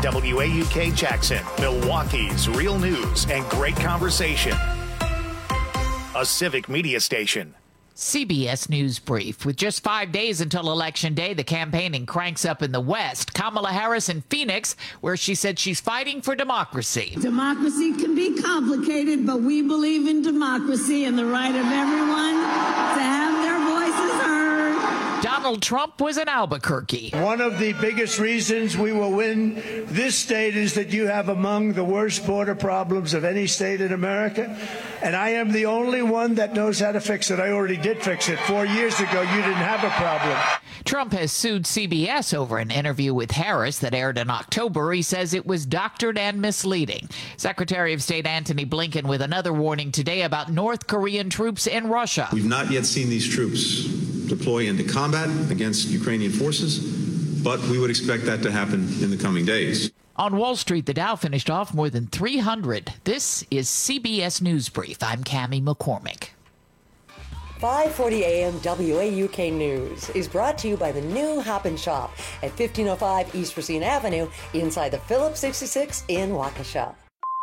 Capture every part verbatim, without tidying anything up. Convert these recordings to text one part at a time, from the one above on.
W A U K Jackson, Milwaukee's real news and great conversation. A Civic Media station. C B S News Brief. With just five days until Election Day, the campaigning cranks up in the West. Kamala Harris in Phoenix, where she said she's fighting for democracy. Democracy can be complicated, but we believe in democracy and the right of everyone to have their voices heard. Donald Trump was in Albuquerque. One of the biggest reasons we will win this state is that you have among the worst border problems of any state in America. And I am the only one that knows how to fix it. I already did fix it. Four years ago, you didn't have a problem. Trump has sued C B S over an interview with Harris that aired in October. He says it was doctored and misleading. Secretary of State Antony Blinken with another warning today about North Korean troops in Russia. We've not yet seen these troops deploy into combat against Ukrainian forces, but we would expect that to happen in the coming days. On Wall Street, the Dow finished off more than three hundred. This is C B S News Brief. I'm Cammie McCormick. five forty A M W A U K News is brought to you by the new Hop and Shop at fifteen oh five East Racine Avenue inside the Phillips sixty-six in Waukesha.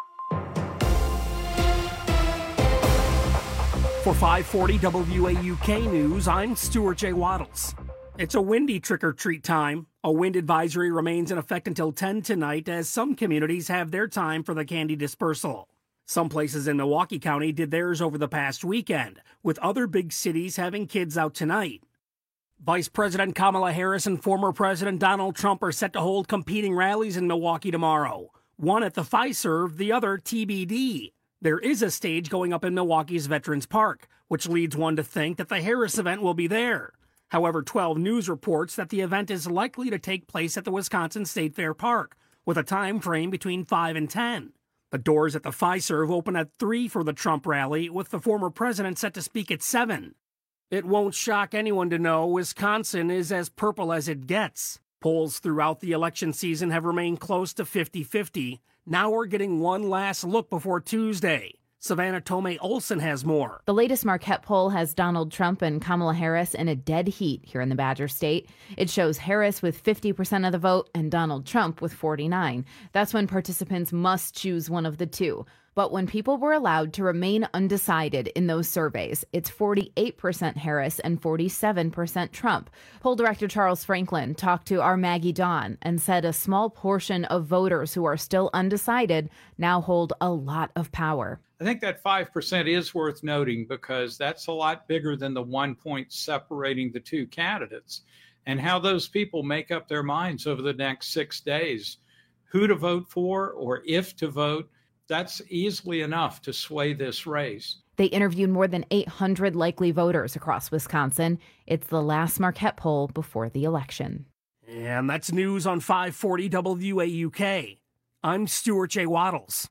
For five forty W A U K News, I'm Stuart J. Waddles. It's a windy trick-or-treat time. A wind advisory remains in effect until ten tonight as some communities have their time for the candy dispersal. Some places in Milwaukee County did theirs over the past weekend, with other big cities having kids out tonight. Vice President Kamala Harris and former President Donald Trump are set to hold competing rallies in Milwaukee tomorrow. One at the Fiserv, the other T B D. There is a stage going up in Milwaukee's Veterans Park, which leads one to think that the Harris event will be there. However, twelve News reports that the event is likely to take place at the Wisconsin State Fair Park, with a time frame between five and ten. The doors at the Fiserv open at three for the Trump rally, with the former president set to speak at seven. It won't shock anyone to know Wisconsin is as purple as it gets. Polls throughout the election season have remained close to fifty-fifty. Now we're getting one last look before Tuesday. Savannah Tomei Olson has more. The latest Marquette poll has Donald Trump and Kamala Harris in a dead heat here in the Badger State. It shows Harris with fifty percent of the vote and Donald Trump with forty-nine. That's when participants must choose one of the two. But when people were allowed to remain undecided in those surveys, it's forty-eight percent Harris and forty-seven percent Trump. Poll director Charles Franklin talked to our Maggie Dawn and said a small portion of voters who are still undecided now hold a lot of power. I think that five percent is worth noting because that's a lot bigger than the one point separating the two candidates. And how those people make up their minds over the next six days, who to vote for or if to vote, that's easily enough to sway this race. They interviewed more than eight hundred likely voters across Wisconsin. It's the last Marquette poll before the election. And that's news on five forty W A U K. I'm Stuart J. Waddles.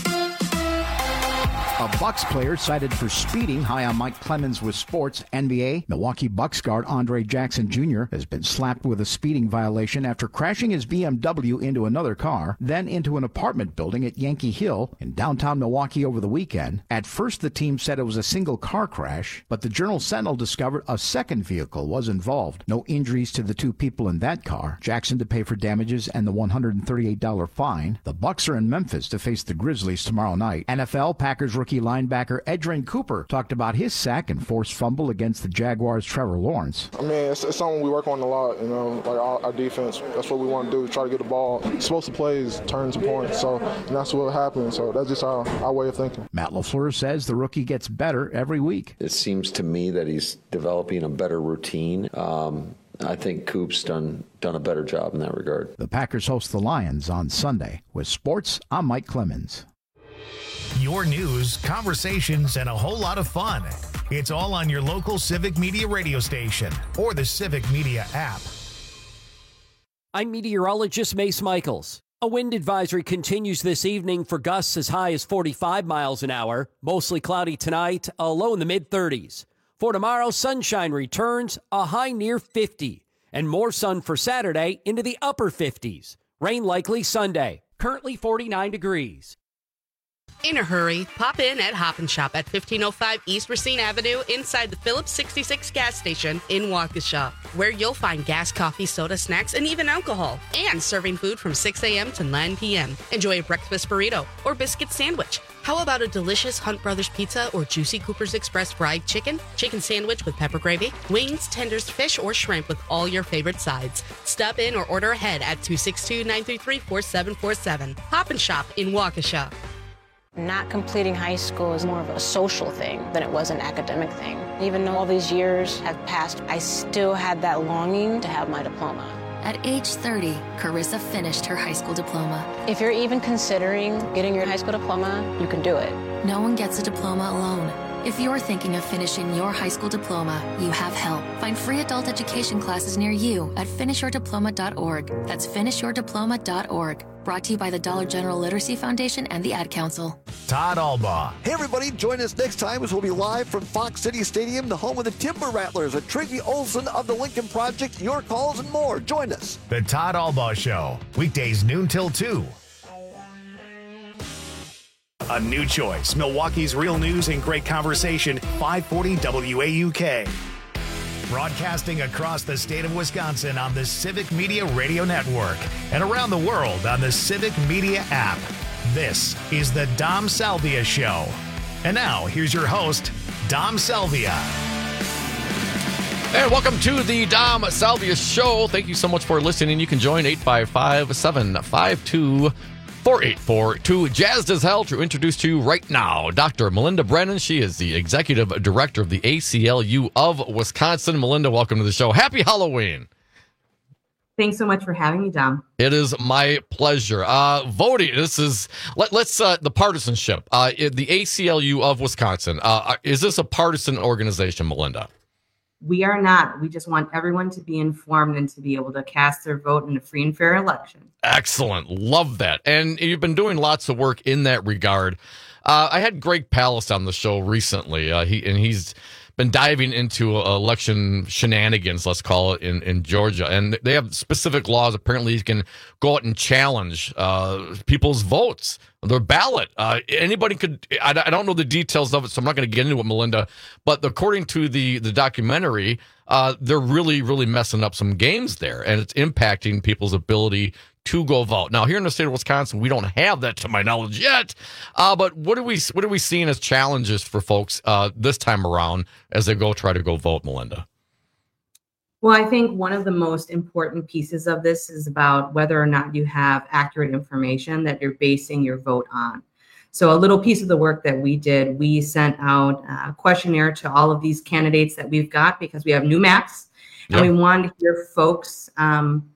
A Bucks player cited for speeding high on Mike Clemens with sports. N B A Milwaukee Bucks guard Andre Jackson Junior has been slapped with a speeding violation after crashing his B M W into another car, then into an apartment building at Yankee Hill in downtown Milwaukee over the weekend. At first, the team said it was a single car crash, but the Journal Sentinel discovered a second vehicle was involved. No injuries to the two people in that car. Jackson to pay for damages and the one hundred thirty-eight dollars fine. The Bucks are in Memphis to face the Grizzlies tomorrow night. N F L Packers rookie linebacker Edgerrin Cooper talked about his sack and forced fumble against the Jaguars' Trevor Lawrence. I mean, it's, it's something we work on a lot, you know, like our, our defense. That's what we want to do, try to get the ball. Explosive plays turn to points, so and that's what happens. So that's just our, our way of thinking. Matt LaFleur says the rookie gets better every week. It seems to me that he's developing a better routine. Um, I think Coop's done done a better job in that regard. The Packers host the Lions on Sunday. With sports, I'm Mike Clemens. Your news, conversations, and a whole lot of fun. It's all on your local Civic Media radio station or the Civic Media app. I'm meteorologist Mace Michaels. A wind advisory continues this evening for gusts as high as forty-five miles an hour. Mostly cloudy tonight, a low in the mid-thirties. For tomorrow, sunshine returns, a high near fifty. And more sun for Saturday into the upper fifties. Rain likely Sunday. Currently forty-nine degrees. In a hurry, pop in at Hop and Shop at fifteen oh five East Racine Avenue inside the Phillips sixty-six gas station in Waukesha, where you'll find gas, coffee, soda, snacks, and even alcohol, and serving food from six a.m. to nine p.m. Enjoy a breakfast burrito or biscuit sandwich. How about a delicious Hunt Brothers pizza or juicy Cooper's Express fried chicken, chicken sandwich with pepper gravy, wings, tenders, fish, or shrimp with all your favorite sides? Stop in or order ahead at two six two, nine three three, four seven four seven. Hop and Shop in Waukesha. Not completing high school is more of a social thing than it was an academic thing. Even though all these years have passed, I still had that longing to have my diploma. At age thirty, Carissa finished her high school diploma. If you're even considering getting your high school diploma, you can do it. No one gets a diploma alone. If you're thinking of finishing your high school diploma, you have help. Find free adult education classes near you at finish your diploma dot org. That's finish your diploma dot org. Brought to you by the Dollar General Literacy Foundation and the Ad Council. Todd Albaugh. Hey, everybody, join us next time as we'll be live from Fox City Stadium, the home of the Timber Rattlers, and Tracy Olson of the Lincoln Project, your calls and more. Join us. The Todd Albaugh Show, weekdays noon till two. A new choice, Milwaukee's real news and great conversation, five forty W A U K. Broadcasting across the state of Wisconsin on the Civic Media Radio Network and around the world on the Civic Media app. This is the Dom Salvia Show. And now, here's your host, Dom Salvia. And welcome to the Dom Salvia Show. Thank you so much for listening. You can join eight five five, seven five two, four eight four two. Jazzed as hell to introduce to you right now Doctor Melinda Brennan. She is the Executive Director of the A C L U of Wisconsin. Melinda, welcome to the show. Happy Halloween. Thanks so much for having me, Dom. It is my pleasure. Uh, voting, this is, let, let's, uh, the partisanship. Uh, the A C L U of Wisconsin, uh, is this a partisan organization, Melinda? We are not. We just want everyone to be informed and to be able to cast their vote in a free and fair election. Excellent. Love that. And you've been doing lots of work in that regard. Uh, I had Greg Palast on the show recently, uh, he and he's been diving into uh, election shenanigans, let's call it, in, in Georgia. And they have specific laws. Apparently, you can go out and challenge uh, people's votes, their ballot. Uh, anybody could, I, I don't know the details of it, so I'm not going to get into it, Melinda. But according to the, the documentary, uh, they're really, really messing up some games there. And it's impacting people's ability to go vote. Now, here in the state of Wisconsin, we don't have that to my knowledge yet. Uh, but what are we what are we seeing as challenges for folks uh, this time around as they go try to go vote, Melinda? Well, I think one of the most important pieces of this is about whether or not you have accurate information that you're basing your vote on. So a little piece of the work that we did, we sent out a questionnaire to all of these candidates that we've got because we have new maps. And yep. we wanted to hear folks um,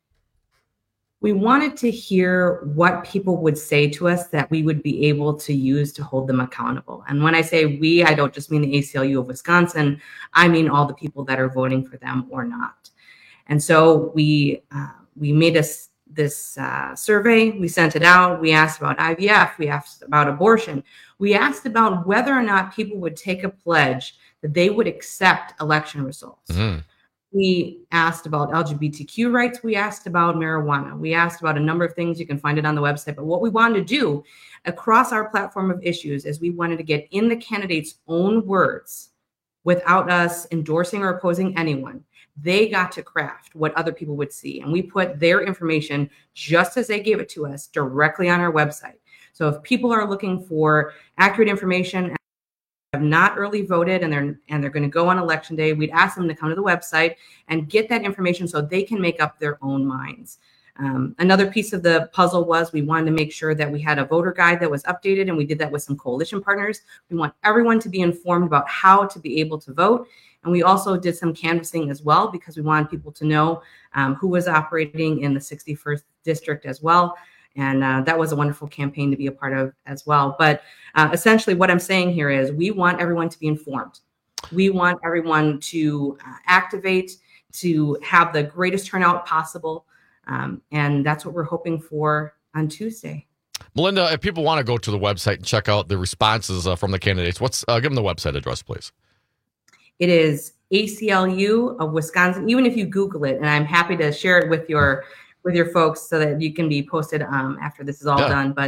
We wanted to hear what people would say to us that we would be able to use to hold them accountable. And when I say we, I don't just mean the A C L U of Wisconsin. I mean all the people that are voting for them or not. And so we uh, we made us this uh, survey. We sent it out. We asked about I V F. We asked about abortion. We asked about whether or not people would take a pledge that they would accept election results. Mm-hmm. We asked about L G B T Q rights. We asked about marijuana. We asked about a number of things. You can find it on the website. But what we wanted to do across our platform of issues is we wanted to get in the candidates' own words without us endorsing or opposing anyone. They got to craft what other people would see. And we put their information, just as they gave it to us, directly on our website. So if people are looking for accurate information, have not early voted and they're and they're going to go on election day, we'd ask them to come to the website and get that information so they can make up their own minds. Um, another piece of the puzzle was we wanted to make sure that we had a voter guide that was updated, and we did that with some coalition partners. We want everyone to be informed about how to be able to vote. And we also did some canvassing as well, because we wanted people to know um, who was operating in the sixty-first district as well. And uh, that was a wonderful campaign to be a part of as well. But uh, essentially what I'm saying here is we want everyone to be informed. We want everyone to uh, activate, to have the greatest turnout possible. Um, and that's what we're hoping for on Tuesday. Melinda, if people want to go to the website and check out the responses uh, from the candidates, what's uh, give them the website address, please. It is A C L U of Wisconsin. Even if you Google it, and I'm happy to share it with your with your folks so that you can be posted um, after this is all yeah. done. But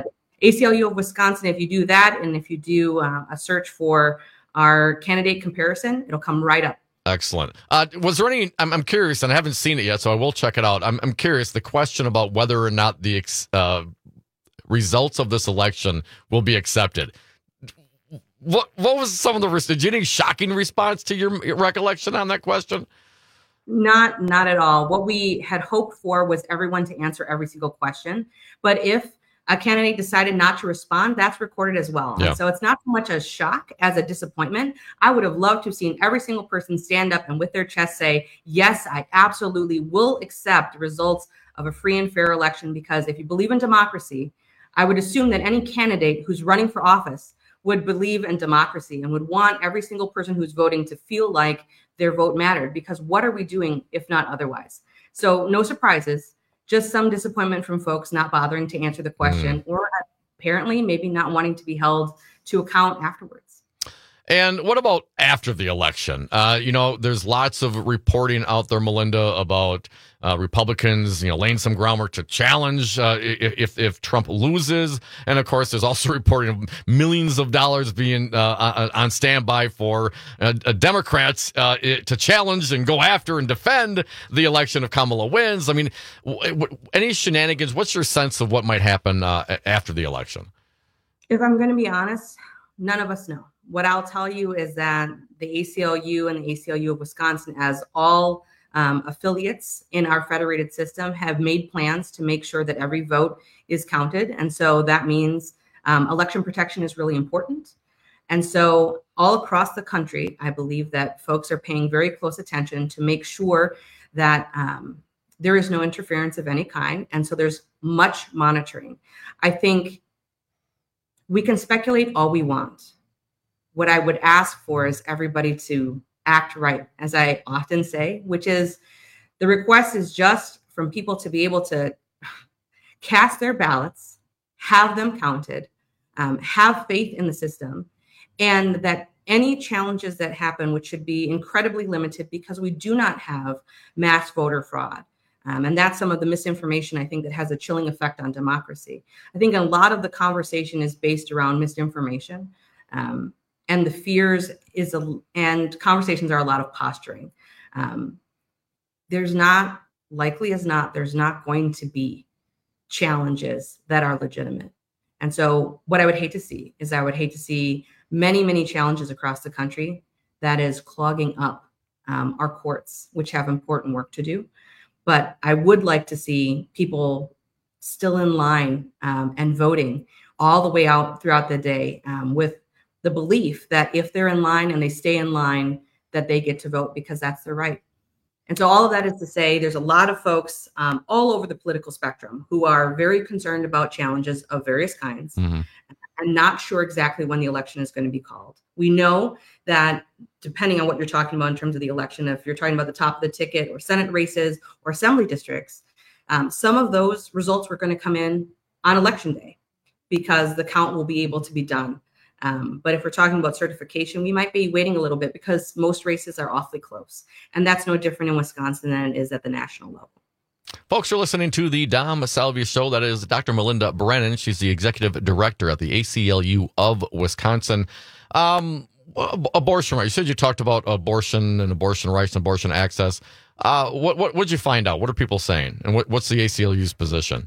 A C L U of Wisconsin, if you do that, and if you do uh, a search for our candidate comparison, it'll come right up. Excellent. Uh, was there any, I'm, I'm curious, and I haven't seen it yet, so I will check it out. I'm, I'm curious, the question about whether or not the uh, results of this election will be accepted. What what was some of the, did you get any shocking response to your, your recollection on that question? Not, not at all. What we had hoped for was everyone to answer every single question. But if a candidate decided not to respond, that's recorded as well. Yeah. And so it's not so much a shock as a disappointment. I would have loved to have seen every single person stand up and with their chest say, yes, I absolutely will accept the results of a free and fair election, because if you believe in democracy, I would assume that any candidate who's running for office would believe in democracy and would want every single person who's voting to feel like their vote mattered, because what are we doing if not otherwise? So no surprises, just some disappointment from folks not bothering to answer the question mm. or apparently maybe not wanting to be held to account afterwards. And what about after the election? Uh, you know, there's lots of reporting out there, Melinda, about uh, Republicans, you know, laying some groundwork to challenge uh, if if Trump loses. And of course, there's also reporting of millions of dollars being uh, on standby for uh, Democrats uh, to challenge and go after and defend the election if Kamala wins. I mean, w- w- any shenanigans? What's your sense of what might happen uh, after the election? If I'm going to be honest, none of us know. What I'll tell you is that the A C L U and the A C L U of Wisconsin, as all um, affiliates in our federated system, have made plans to make sure that every vote is counted. And so that means um, election protection is really important. And so all across the country, I believe that folks are paying very close attention to make sure that um, there is no interference of any kind. And so there's much monitoring. I think we can speculate all we want. What I would ask for is everybody to act right, as I often say, which is the request is just from people to be able to cast their ballots, have them counted, um, have faith in the system, and that any challenges that happen, which should be incredibly limited because we do not have mass voter fraud. Um, and that's some of the misinformation, I think, that has a chilling effect on democracy. I think a lot of the conversation is based around misinformation. Um, And the fears is a, and conversations are a lot of posturing. Um, there's not, likely as not, there's not going to be challenges that are legitimate. And so what I would hate to see is I would hate to see many, many challenges across the country that is clogging up um, our courts, which have important work to do. But I would like to see people still in line um, and voting all the way out throughout the day um, with the belief that if they're in line and they stay in line, that they get to vote because that's their right. And so all of that is to say there's a lot of folks um, all over the political spectrum who are very concerned about challenges of various kinds mm-hmm. and not sure exactly when the election is going to be called. We know that depending on what you're talking about in terms of the election, if you're talking about the top of the ticket or Senate races or assembly districts, um, some of those results were going to come in on election day because the count will be able to be done. Um, but if we're talking about certification, we might be waiting a little bit because most races are awfully close. And that's no different in Wisconsin than it is at the national level. Folks, you're listening to the Dom Salvia Show. That is Doctor Melinda Brennan. She's the executive director at the A C L U of Wisconsin. Um, abortion rights. You said you talked about abortion and abortion rights and abortion access. Uh, what what did you find out? What are people saying? And what, what's the A C L U's position?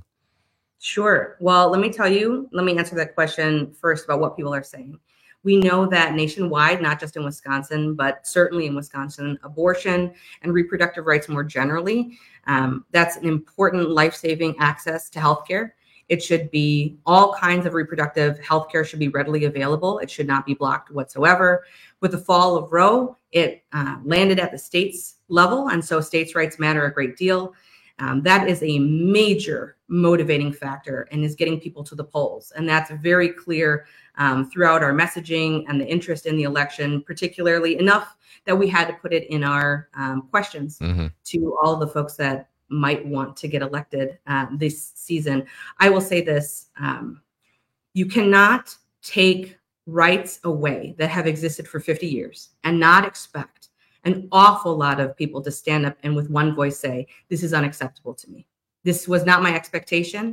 Sure. Well, let me tell you, let me answer that question first about what people are saying. We know that nationwide, not just in Wisconsin, but certainly in Wisconsin, abortion and reproductive rights more generally, um, that's an important life-saving access to healthcare. It should be all kinds of reproductive healthcare should be readily available. It should not be blocked whatsoever. With the fall of Roe, it uh, landed at the states level, and so states' rights matter a great deal. Um, that is a major motivating factor and is getting people to the polls. And that's very clear um, throughout our messaging and the interest in the election, particularly enough that we had to put it in our um, questions mm-hmm. to all the folks that might want to get elected uh, this season. I will say this, um, you cannot take rights away that have existed for fifty years and not expect an awful lot of people to stand up and with one voice say, this is unacceptable to me. This was not my expectation.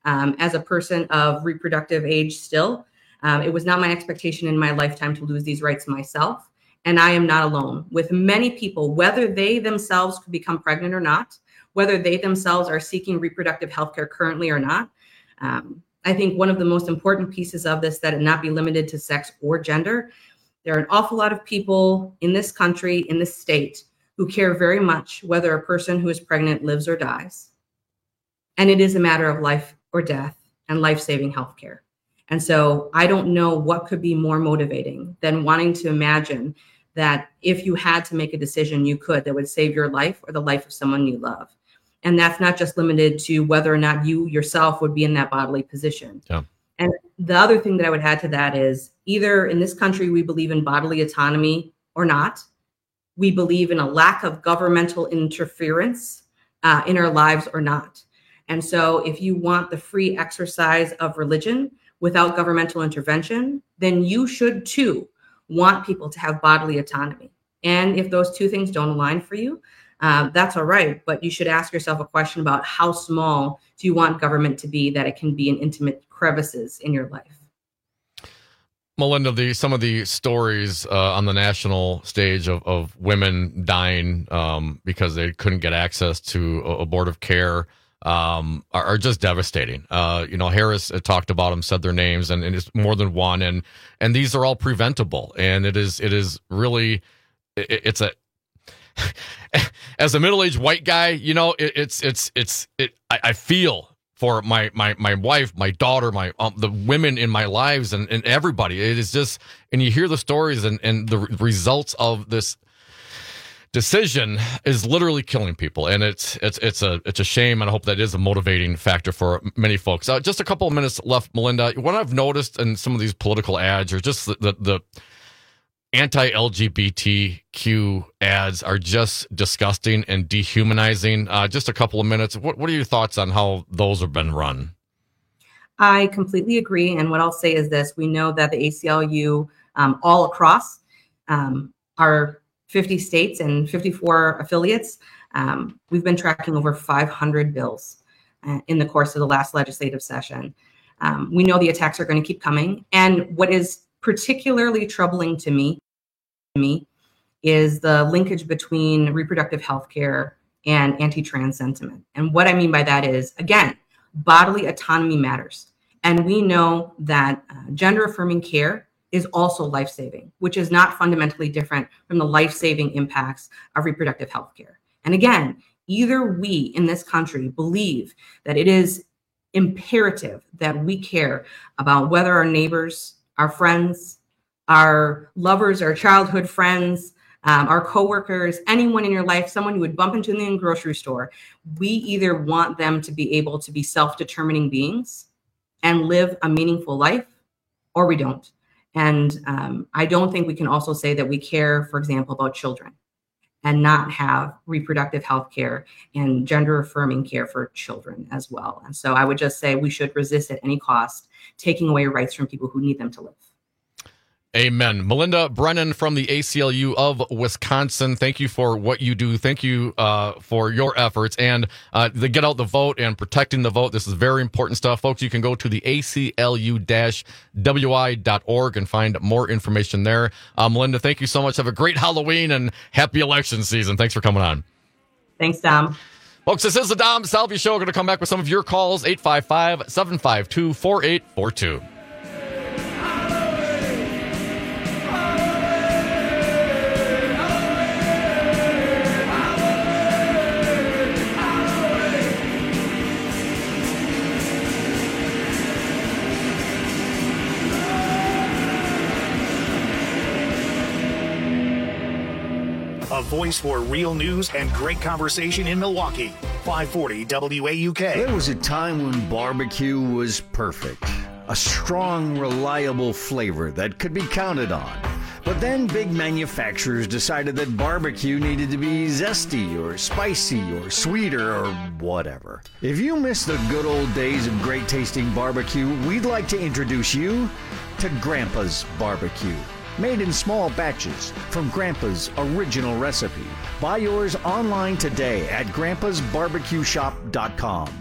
Um, as a person of reproductive age still, um, it was not my expectation in my lifetime to lose these rights myself. And I am not alone. With many people, whether they themselves could become pregnant or not, whether they themselves are seeking reproductive health care currently or not, um, I think one of the most important pieces of this, that it not be limited to sex or gender. There are an awful lot of people in this country, in this state, who care very much whether a person who is pregnant lives or dies. And it is a matter of life or death and life-saving healthcare. And so I don't know what could be more motivating than wanting to imagine that if you had to make a decision, you could, that would save your life or the life of someone you love. And that's not just limited to whether or not you yourself would be in that bodily position. Yeah. And the other thing that I would add to that is, either in this country, we believe in bodily autonomy or not. We believe in a lack of governmental interference uh, in our lives or not. And so if you want the free exercise of religion without governmental intervention, then you should too want people to have bodily autonomy. And if those two things don't align for you, uh, that's all right. But you should ask yourself a question about how small do you want government to be, that it can be in intimate crevices in your life. Melinda, the, some of the stories uh, on the national stage of, of women dying um, because they couldn't get access to abortive care um, are, are just devastating. Uh, you know, Harris uh, talked about them, said their names, and, and it's more than one, and and these are all preventable. And it is it is really it, it's a as a middle-aged white guy, you know, it, it's it's it's it. I, I feel for my my my wife, my daughter, my um, the women in my lives, and, and everybody. It is just, and you hear the stories and, and the results of this decision is literally killing people, and it's it's it's a it's a shame, and I hope that is a motivating factor for many folks. Uh, just a couple of minutes left, Melinda. What I've noticed in some of these political ads, or just the the, the anti-L G B T Q ads, are just disgusting and dehumanizing. Uh, just a couple of minutes. What what are your thoughts on how those have been run? I completely agree. And what I'll say is this: we know that the A C L U, um, all across um, our fifty states and fifty-four affiliates, um, we've been tracking over five hundred bills uh, in the course of the last legislative session. Um, we know the attacks are going to keep coming. And what is particularly troubling to me, to me is the linkage between reproductive health care and anti-trans sentiment. And what I mean by that is, again, bodily autonomy matters. And we know that uh, gender-affirming care is also life-saving, which is not fundamentally different from the life-saving impacts of reproductive health care. And again, either we in this country believe that it is imperative that we care about whether our neighbors, our friends, our lovers, our childhood friends, um, our coworkers, anyone in your life, someone you would bump into in the grocery store, we either want them to be able to be self-determining beings and live a meaningful life, or we don't. And um, I don't think we can also say that we care, for example, about children and not have reproductive health care and gender affirming care for children as well. And so I would just say we should resist at any cost taking away rights from people who need them to live. Amen. Melinda Brennan from the A C L U of Wisconsin, thank you for what you do. Thank you uh, for your efforts and uh, the get out the vote and protecting the vote. This is very important stuff. Folks, you can go to the A C L U W I dot org and find more information there. Uh, Melinda, thank you so much. Have a great Halloween and happy election season. Thanks for coming on. Thanks, Dom. Folks, this is the Dom Salvi Show. We're going to come back with some of your calls, eight five five, seven five two, four eight four two. A voice for real news and great conversation in Milwaukee. five forty W A U K. There was a time when barbecue was perfect. A strong, reliable flavor that could be counted on. But then big manufacturers decided that barbecue needed to be zesty or spicy or sweeter or whatever. If you miss the good old days of great tasting barbecue, we'd like to introduce you to Grandpa's Barbecue. Made in small batches from Grandpa's original recipe. Buy yours online today at grandpas barbecue shop dot com.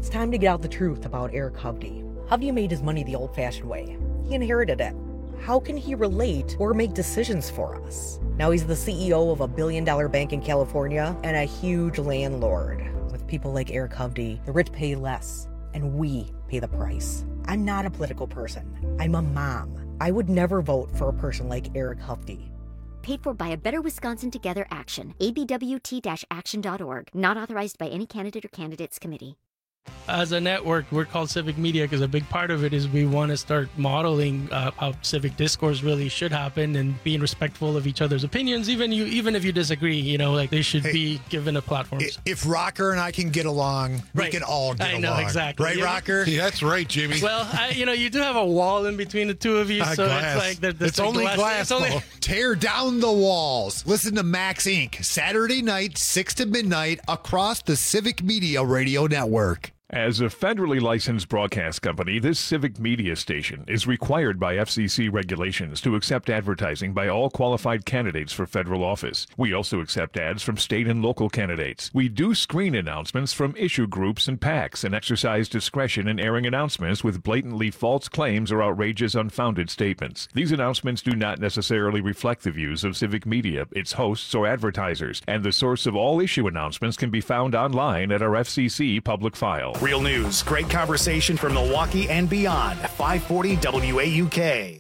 It's time to get out the truth about Eric Hovde. Hovde made his money the old-fashioned way. He inherited it. How can he relate or make decisions for us? Now he's the C E O of a billion-dollar bank in California and a huge landlord. With people like Eric Hovde, the rich pay less, and we pay the price. I'm not a political person. I'm a mom. I would never vote for a person like Eric Hovde. Paid for by a Better Wisconsin Together Action. A B W T action dot org. Not authorized by any candidate or candidates committee. As a network, we're called Civic Media because a big part of it is we want to start modeling uh, how civic discourse really should happen and being respectful of each other's opinions, even you, even if you disagree. You know, like they should hey, be given a platform. If Rocker and I can get along, we right. can all get I along. know, exactly. Right, yeah. Rocker? Yeah, that's right, Jimmy. Well, I, you know, you do have a wall in between the two of you, uh, so glass. it's like... The, the it's only glass. glass it's only... Tear down the walls. Listen to Max Incorporated. Saturday night, six to midnight, across the Civic Media Radio Network. As a federally licensed broadcast company, this Civic Media station is required by F C C regulations to accept advertising by all qualified candidates for federal office. We also accept ads from state and local candidates. We do screen announcements from issue groups and PACs and exercise discretion in airing announcements with blatantly false claims or outrageous, unfounded statements. These announcements do not necessarily reflect the views of Civic Media, its hosts, or advertisers, and the source of all issue announcements can be found online at our F C C public file. Real news, great conversation from Milwaukee and beyond. five forty W A U K.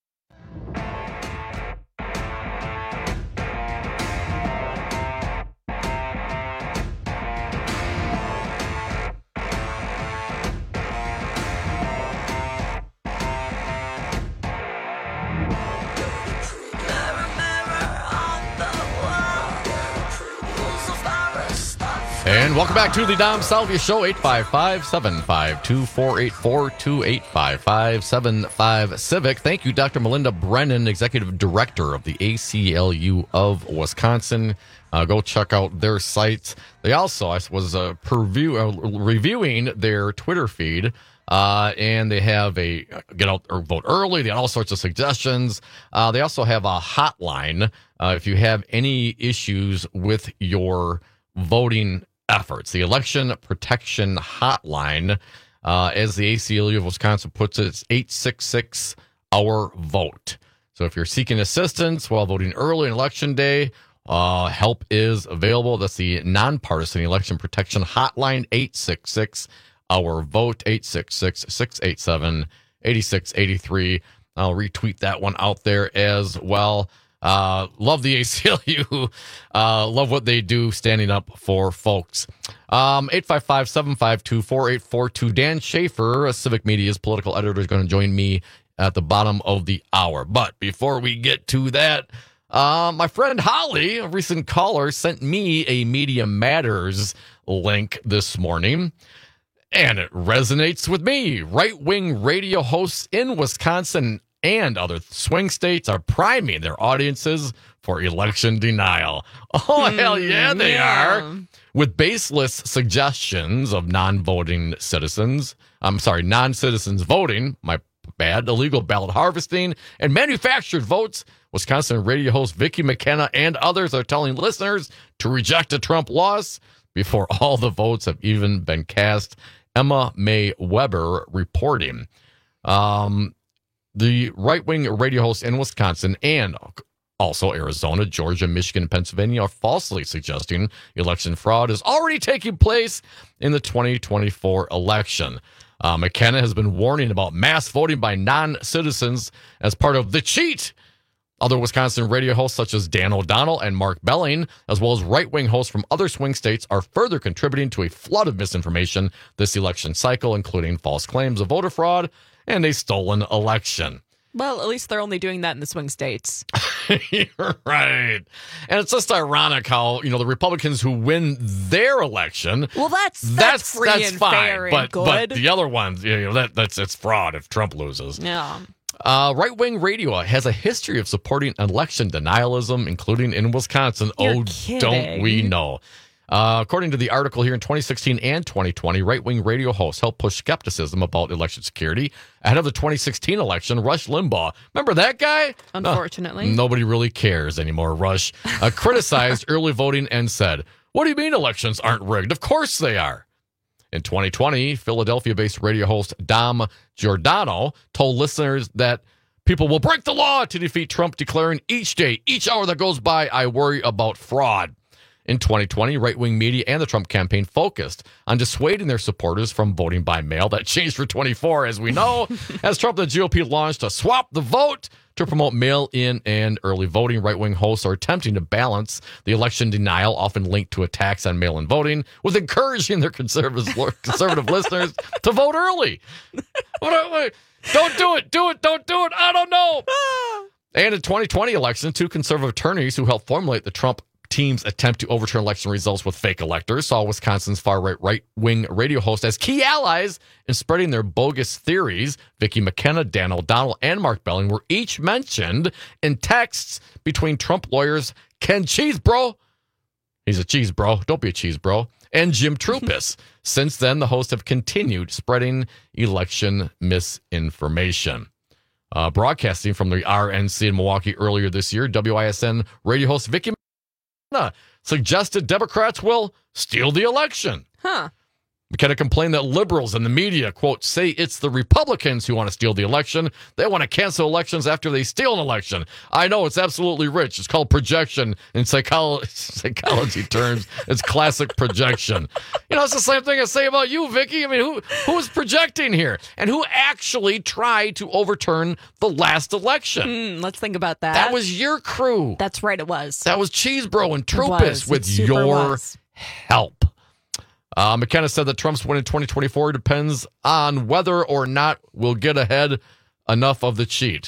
And welcome back to the Dom Salvia Show, eight five five, seven five two, four eight four two, eight five five, seven five Civic. Thank you, Doctor Melinda Brennan, Executive Director of the A C L U of Wisconsin. Uh, go check out their site. They also, I was uh, preview, uh, reviewing their Twitter feed, uh, and they have a get out or vote early. They have all sorts of suggestions. Uh, they also have a hotline uh, if you have any issues with your voting efforts. The Election Protection Hotline, uh, as the A C L U of Wisconsin puts it, it's eight six six, our vote. So if you're seeking assistance while voting early on Election Day, uh, help is available. That's the Nonpartisan Election Protection Hotline, eight six six, our vote, eight six six, six eight seven, eight six eight three. I'll retweet that one out there as well. Uh, love the A C L U. Uh, love what they do standing up for folks. Um, eight five five, seven five two, four eight four two. Dan Schaefer, a Civic Media's political editor, is going to join me at the bottom of the hour. But before we get to that, uh, my friend Holly, a recent caller, sent me a Media Matters link this morning. And it resonates with me. Right-wing radio hosts in Wisconsin and other swing states are priming their audiences for election denial. Oh, mm, hell yeah, they yeah. are. With baseless suggestions of non-voting citizens, I'm sorry, non-citizens voting, my bad, illegal ballot harvesting, and manufactured votes, Wisconsin radio host Vicki McKenna and others are telling listeners to reject a Trump loss before all the votes have even been cast. Emma May Weber reporting. Um... The right-wing radio hosts in Wisconsin and also Arizona, Georgia, Michigan, and Pennsylvania are falsely suggesting election fraud is already taking place in the twenty twenty-four election. Uh, McKenna has been warning about mass voting by non-citizens as part of the cheat. Other Wisconsin radio hosts such as Dan O'Donnell and Mark Belling, as well as right-wing hosts from other swing states, are further contributing to a flood of misinformation this election cycle, including false claims of voter fraud and a stolen election. Well, at least they're only doing that in the swing states. You're right. And it's just ironic how, you know, the Republicans who win their election. Well, that's that's, that's free that's and fine, fair but, and good. But the other ones, you know, that that's it's fraud if Trump loses. Yeah. Uh, right-wing radio has a history of supporting election denialism, including in Wisconsin. You're oh, kidding. Don't we know? Uh, according to the article here in twenty sixteen and twenty twenty, right-wing radio hosts helped push skepticism about election security ahead of the twenty sixteen election. Rush Limbaugh, remember that guy? Unfortunately. No, nobody really cares anymore, Rush. Uh, criticized early voting and said, what do you mean elections aren't rigged? Of course they are. In twenty twenty, Philadelphia-based radio host Dom Giordano told listeners that people will break the law to defeat Trump, declaring, "Each day, each hour that goes by, I worry about fraud." In twenty twenty, right-wing media and the Trump campaign focused on dissuading their supporters from voting by mail. That changed for twenty-four, as we know, as Trump and the G O P launched a swap the vote to promote mail-in and early voting. Right-wing hosts are attempting to balance the election denial, often linked to attacks on mail-in voting, with encouraging their conservative, conservative listeners to vote early. What, what, don't do it. Do it. Don't do it. I don't know. And in twenty twenty election, two conservative attorneys who helped formulate the Trump team's attempt to overturn election results with fake electors saw Wisconsin's far-right right-wing radio host as key allies in spreading their bogus theories. Vicki McKenna, Dan O'Donnell, and Mark Belling were each mentioned in texts between Trump lawyers Ken Cheesebro, he's a cheese bro, don't be a cheese bro, and Jim Troupis. Since then, the hosts have continued spreading election misinformation. Uh, broadcasting from the R N C in Milwaukee earlier this year, W I S N radio host Vicki McKenna suggested Democrats will steal the election. Huh. McKenna complained that liberals and the media, quote, say it's the Republicans who want to steal the election. They want to cancel elections after they steal an election. I know, it's absolutely rich. It's called projection in psycholo- psychology terms. It's classic projection. You know, it's the same thing I say about you, Vicky. I mean, who who is projecting here? And who actually tried to overturn the last election? Mm, let's think about that. That was your crew. That's right, it was. That was Cheesebro and Troupis with your was. help. Uh, McKenna said that Trump's win in twenty twenty-four depends on whether or not we'll get ahead enough of the cheat.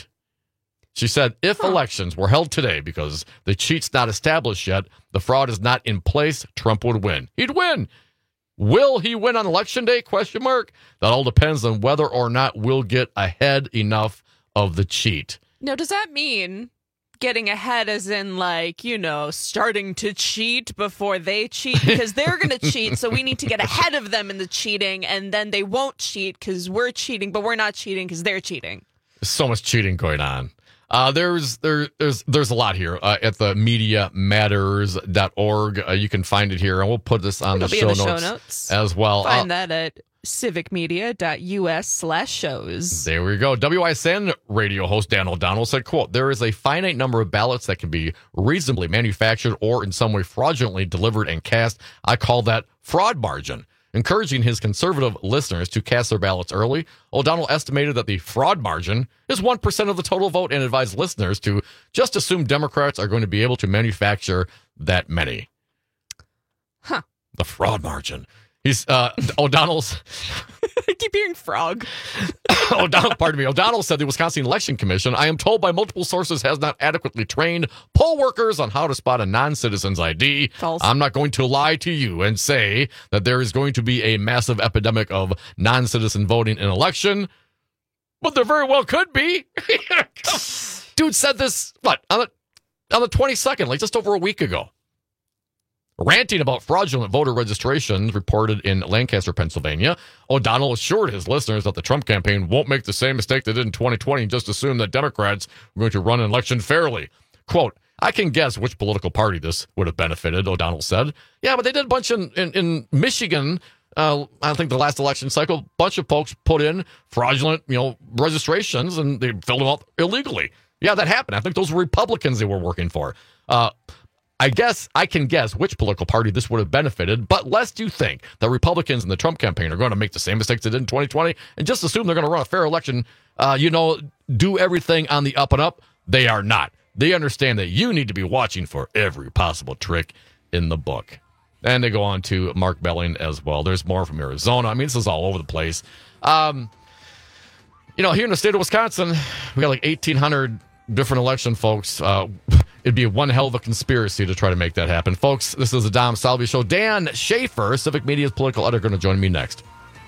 She said, if huh. elections were held today because the cheat's not established yet, the fraud is not in place, Trump would win. He'd win. Will he win on election day? Question mark. That all depends on whether or not we'll get ahead enough of the cheat. Now, does that mean getting ahead as in, like, you know, starting to cheat before they cheat? Because they're going to cheat, so we need to get ahead of them in the cheating, and then they won't cheat because we're cheating, but we're not cheating because they're cheating. There's so much cheating going on. Uh, there's there there's there's a lot here uh, at the media matters dot org. Uh, you can find it here, and we'll put this on the show, the notes show notes as well. Find uh, that at civicmedia.us slash shows. There we go. W I S N radio host Dan O'Donnell said, quote, there is a finite number of ballots that can be reasonably manufactured or in some way fraudulently delivered and cast. I call that fraud margin. Encouraging his conservative listeners to cast their ballots early, O'Donnell estimated that the fraud margin is one percent of the total vote and advised listeners to just assume Democrats are going to be able to manufacture that many. Huh. The fraud margin. He's uh, O'Donnell's. I keep hearing frog. O'Donnell, pardon me. O'Donnell said the Wisconsin Election Commission, I am told by multiple sources, has not adequately trained poll workers on how to spot a non-citizen's I D. False. I'm not going to lie to you and say that there is going to be a massive epidemic of non-citizen voting in election, but there very well could be. Dude said this, what, on the, on the twenty-second, like just over a week ago. Ranting about fraudulent voter registrations reported in Lancaster, Pennsylvania, O'Donnell assured his listeners that the Trump campaign won't make the same mistake they did in twenty twenty and just assume that Democrats were going to run an election fairly. Quote, I can guess which political party this would have benefited, O'Donnell said. Yeah, but they did a bunch in, in, in Michigan. Uh, I think the last election cycle, a bunch of folks put in fraudulent, you know, registrations and they filled them out illegally. Yeah, that happened. I think those were Republicans they were working for. Uh, I guess I can guess which political party this would have benefited, but lest you think that Republicans in the Trump campaign are going to make the same mistakes they did in twenty twenty and just assume they're going to run a fair election, uh, you know, do everything on the up and up, they are not. They understand that you need to be watching for every possible trick in the book. And they go on to Mark Belling as well. There's more from Arizona. I mean, this is all over the place. Um, you know, here in the state of Wisconsin, we got like eighteen hundred different election folks. Uh, it'd be one hell of a conspiracy to try to make that happen. Folks, this is the Dom Salvi Show. Dan Schaefer, Civic Media's political editor, going to join me next.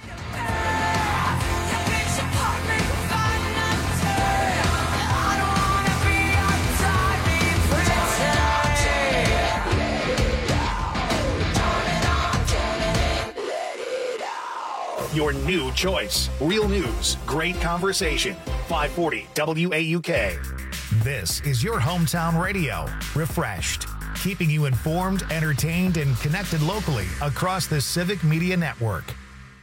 Your new choice. Real news, great conversation. five forty W A U K. This is your hometown radio. Refreshed. Keeping you informed, entertained, and connected locally across the Civic Media Network.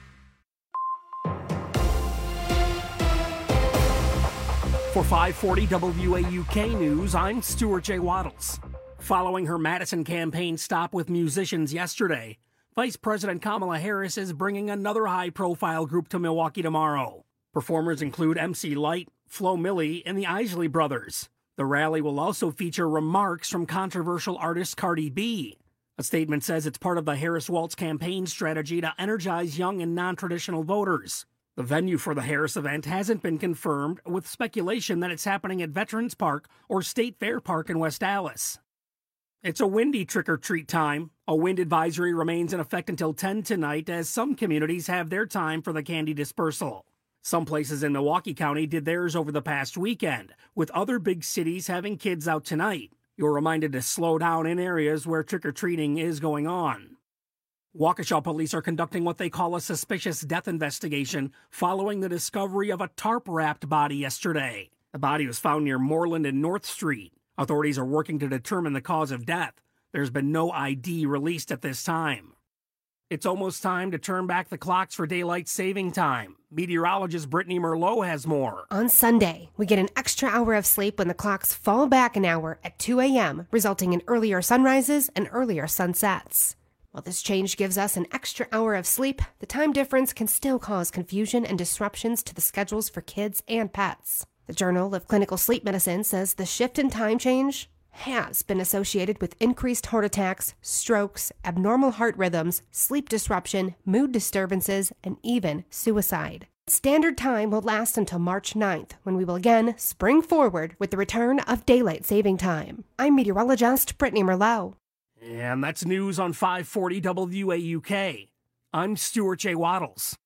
For five forty W A U K News, I'm Stuart J. Waddles. Following her Madison campaign stop with musicians yesterday, Vice President Kamala Harris is bringing another high-profile group to Milwaukee tomorrow. Performers include M C Lyte, Flo Milli, and the Isley Brothers. The rally will also feature remarks from controversial artist Cardi B. A statement says it's part of the Harris Waltz campaign strategy to energize young and non-traditional voters. The venue for the Harris event hasn't been confirmed, with speculation that it's happening at Veterans Park or State Fair Park in West Allis. It's a windy trick-or-treat time. A wind advisory remains in effect until ten tonight, as some communities have their time for the candy dispersal. Some places in Milwaukee County did theirs over the past weekend, with other big cities having kids out tonight. You're reminded to slow down in areas where trick-or-treating is going on. Waukesha police are conducting what they call a suspicious death investigation following the discovery of a tarp-wrapped body yesterday. The body was found near Moreland and North Street. Authorities are working to determine the cause of death. There's been no I D released at this time. It's almost time to turn back the clocks for daylight saving time. Meteorologist Brittany Merlot has more. On Sunday, we get an extra hour of sleep when the clocks fall back an hour at two a.m., resulting in earlier sunrises and earlier sunsets. While this change gives us an extra hour of sleep, the time difference can still cause confusion and disruptions to the schedules for kids and pets. The Journal of Clinical Sleep Medicine says the shift in time change has been associated with increased heart attacks, strokes, abnormal heart rhythms, sleep disruption, mood disturbances, and even suicide. Standard time will last until March ninth, when we will again spring forward with the return of daylight saving time. I'm meteorologist Brittany Merlot. And that's news on five forty W A U K. I'm Stuart J. Waddles.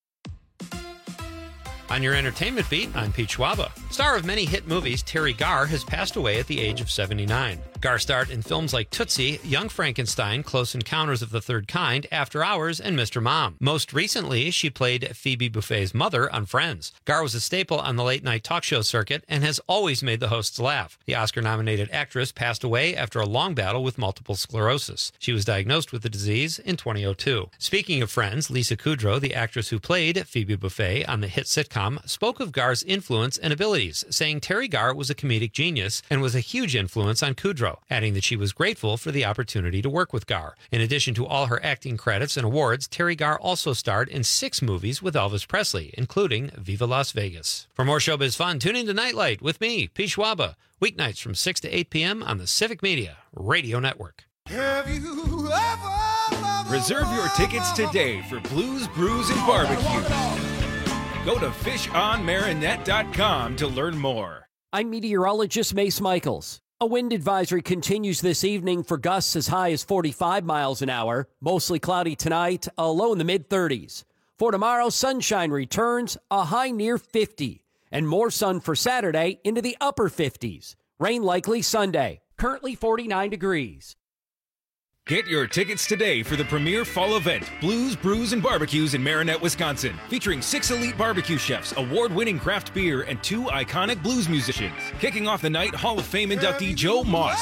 On your entertainment beat, I'm Pete Schwaba. Star of many hit movies, Terry Garr has passed away at the age of seventy-nine. Garr starred in films like Tootsie, Young Frankenstein, Close Encounters of the Third Kind, After Hours, and Mister Mom. Most recently, she played Phoebe Buffay's mother on Friends. Garr was a staple on the late-night talk show circuit and has always made the hosts laugh. The Oscar-nominated actress passed away after a long battle with multiple sclerosis. She was diagnosed with the disease in twenty oh two. Speaking of Friends, Lisa Kudrow, the actress who played Phoebe Buffay on the hit sitcom, spoke of Garr's influence and abilities, saying Terry Garr was a comedic genius and was a huge influence on Kudrow, adding that she was grateful for the opportunity to work with Garr. In addition to all her acting credits and awards, Terry Garr also starred in six movies with Elvis Presley, including Viva Las Vegas. For more showbiz fun, tune in to Nightlight with me, Pete Schwaba, weeknights from six to eight p.m. on the Civic Media Radio Network. Have you ever Reserve your tickets today for Blues, Brews, and Barbecue. Go to fish on marinette dot com to learn more. I'm meteorologist Mace Michaels. A wind advisory continues this evening for gusts as high as forty-five miles an hour. Mostly cloudy tonight, a low in the mid-thirties. For tomorrow, sunshine returns, a high near fifty. And more sun for Saturday into the upper fifties. Rain likely Sunday. Currently forty-nine degrees. Get your tickets today for the premier fall event, Blues, Brews, and Barbecues in Marinette, Wisconsin, featuring six elite barbecue chefs, award-winning craft beer, and two iconic blues musicians. Kicking off the night, Hall of Fame inductee Joe Moss,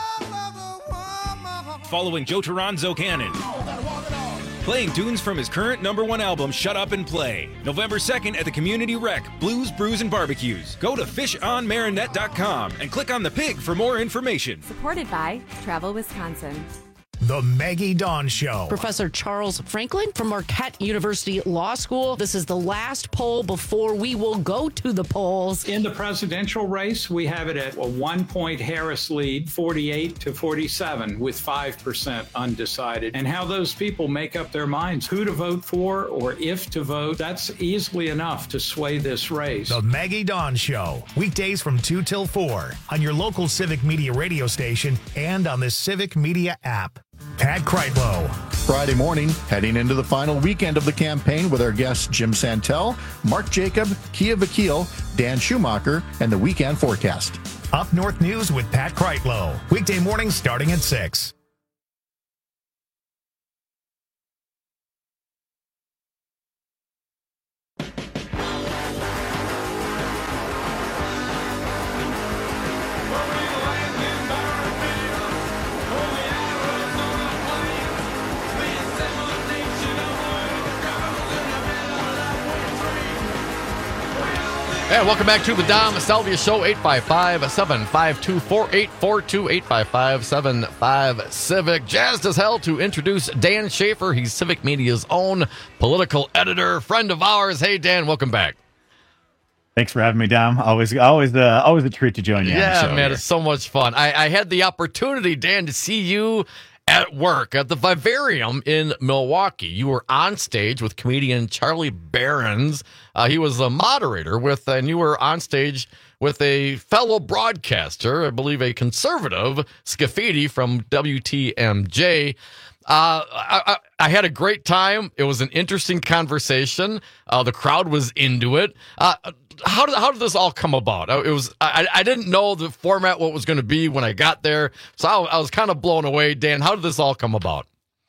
following Joe Toronzo Cannon, playing tunes from his current number one album, Shut Up and Play. November second at the Community Rec, Blues, Brews, and Barbecues. Go to fish on marinette dot com and click on the pig for more information. Supported by Travel Wisconsin. The Maggie Dawn Show. Professor Charles Franklin from Marquette University Law School. This is the last poll before we will go to the polls. In the presidential race, we have it at a one-point Harris lead, forty-eight to forty-seven, with five percent undecided. And how those people make up their minds, who to vote for or if to vote, that's easily enough to sway this race. The Maggie Dawn Show. Weekdays from two till four on your local Civic Media radio station and on the Civic Media app. Pat Kreitlow. Friday morning, heading into the final weekend of the campaign with our guests Jim Santel, Mark Jacob, Kia Vakil, Dan Schumacher, and the weekend forecast. Up North News with Pat Kreitlow. Weekday mornings starting at six. And welcome back to the Dom Salvia Show, eight five five, seven five two, four eight four two, eight five five, seven five, Civic. Jazzed as hell to introduce Dan Schaefer. He's Civic Media's own political editor, friend of ours. Hey, Dan, welcome back. Thanks for having me, Dom. Always, always, uh, always a treat to join you. Yeah, on the show man, here. It's so much fun. I, I had the opportunity, Dan, to see you at work at the Vivarium in Milwaukee. You were on stage with comedian Charlie Berens. Uh, he was a moderator with, and you were on stage with a fellow broadcaster, I believe a conservative, Scafidi from W T M J. Uh, I, I, I had a great time. It was an interesting conversation. Uh, the crowd was into it. Uh, how did how did this all come about? It was I, I didn't know the format, what was going to be when I got there, so I, I was kind of blown away. Dan, how did this all come about?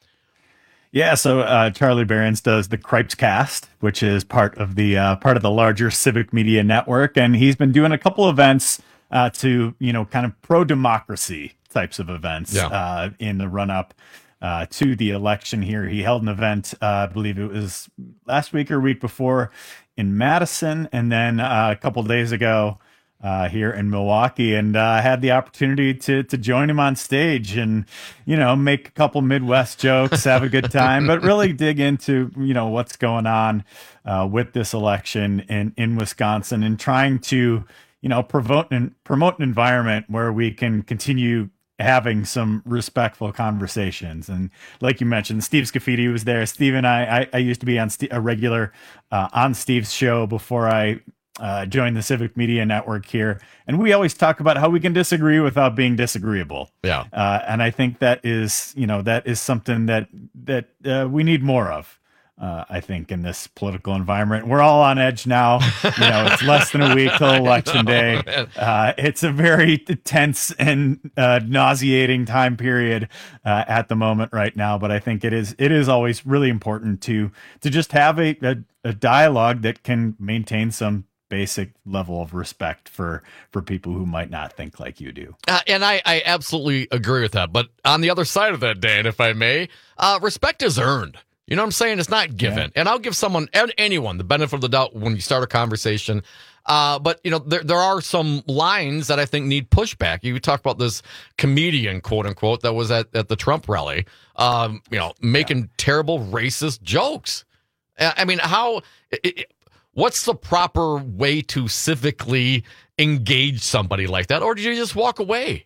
Yeah, so uh, Charlie Berens does the Cripes Cast, which is part of the uh, part of the larger Civic Media Network, and he's been doing a couple events uh, to you know kind of pro democracy types of events Yeah. uh, in the run up. Uh, to the election here. He held an event, uh, I believe it was last week or week before in Madison, and then uh, a couple days ago uh, here in Milwaukee, and I uh, had the opportunity to to join him on stage and, you know, make a couple Midwest jokes, have a good time, but really dig into, you know, what's going on uh, with this election in, in Wisconsin and trying to, you know, promote an, promote an environment where we can continue having some respectful conversations. And like you mentioned, Steve Scafidi was there. Steve and I, I, I used to be on St- a regular uh, on Steve's show before I uh, joined the Civic Media Network here. And we always talk about how we can disagree without being disagreeable. Yeah. Uh, and I think that is, you know, that is something that, that uh, we need more of. Uh, I think in this political environment, we're all on edge now. You know, it's less than a week till election day. Uh, it's a very tense and uh, nauseating time period uh, at the moment right now. But I think it is it is always really important to to just have a, a, a dialogue that can maintain some basic level of respect for for people who might not think like you do. Uh, and I, I absolutely agree with that. But on the other side of that, Dan, if I may, uh, respect is earned. You know what I'm saying? It's not given. Yeah. And I'll give someone, anyone, the benefit of the doubt when you start a conversation. Uh, but, you know, there there are some lines that I think need pushback. You talk about this comedian, quote unquote, that was at, at the Trump rally, um, you know, making yeah. terrible racist jokes. I mean, how, it, what's the proper way to civically engage somebody like that? Or do you just walk away?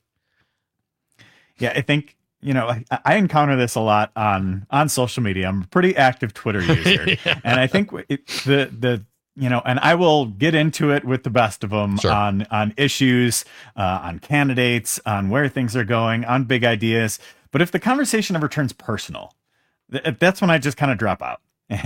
Yeah, I think. You know, I, I encounter this a lot on, on social media. I'm a pretty active Twitter user. yeah. And I think it, the, the, you know, and I will get into it with the best of them sure. on, on issues, uh, on candidates, on where things are going, on big ideas. But if the conversation ever turns personal, th- that's when I just kind of drop out.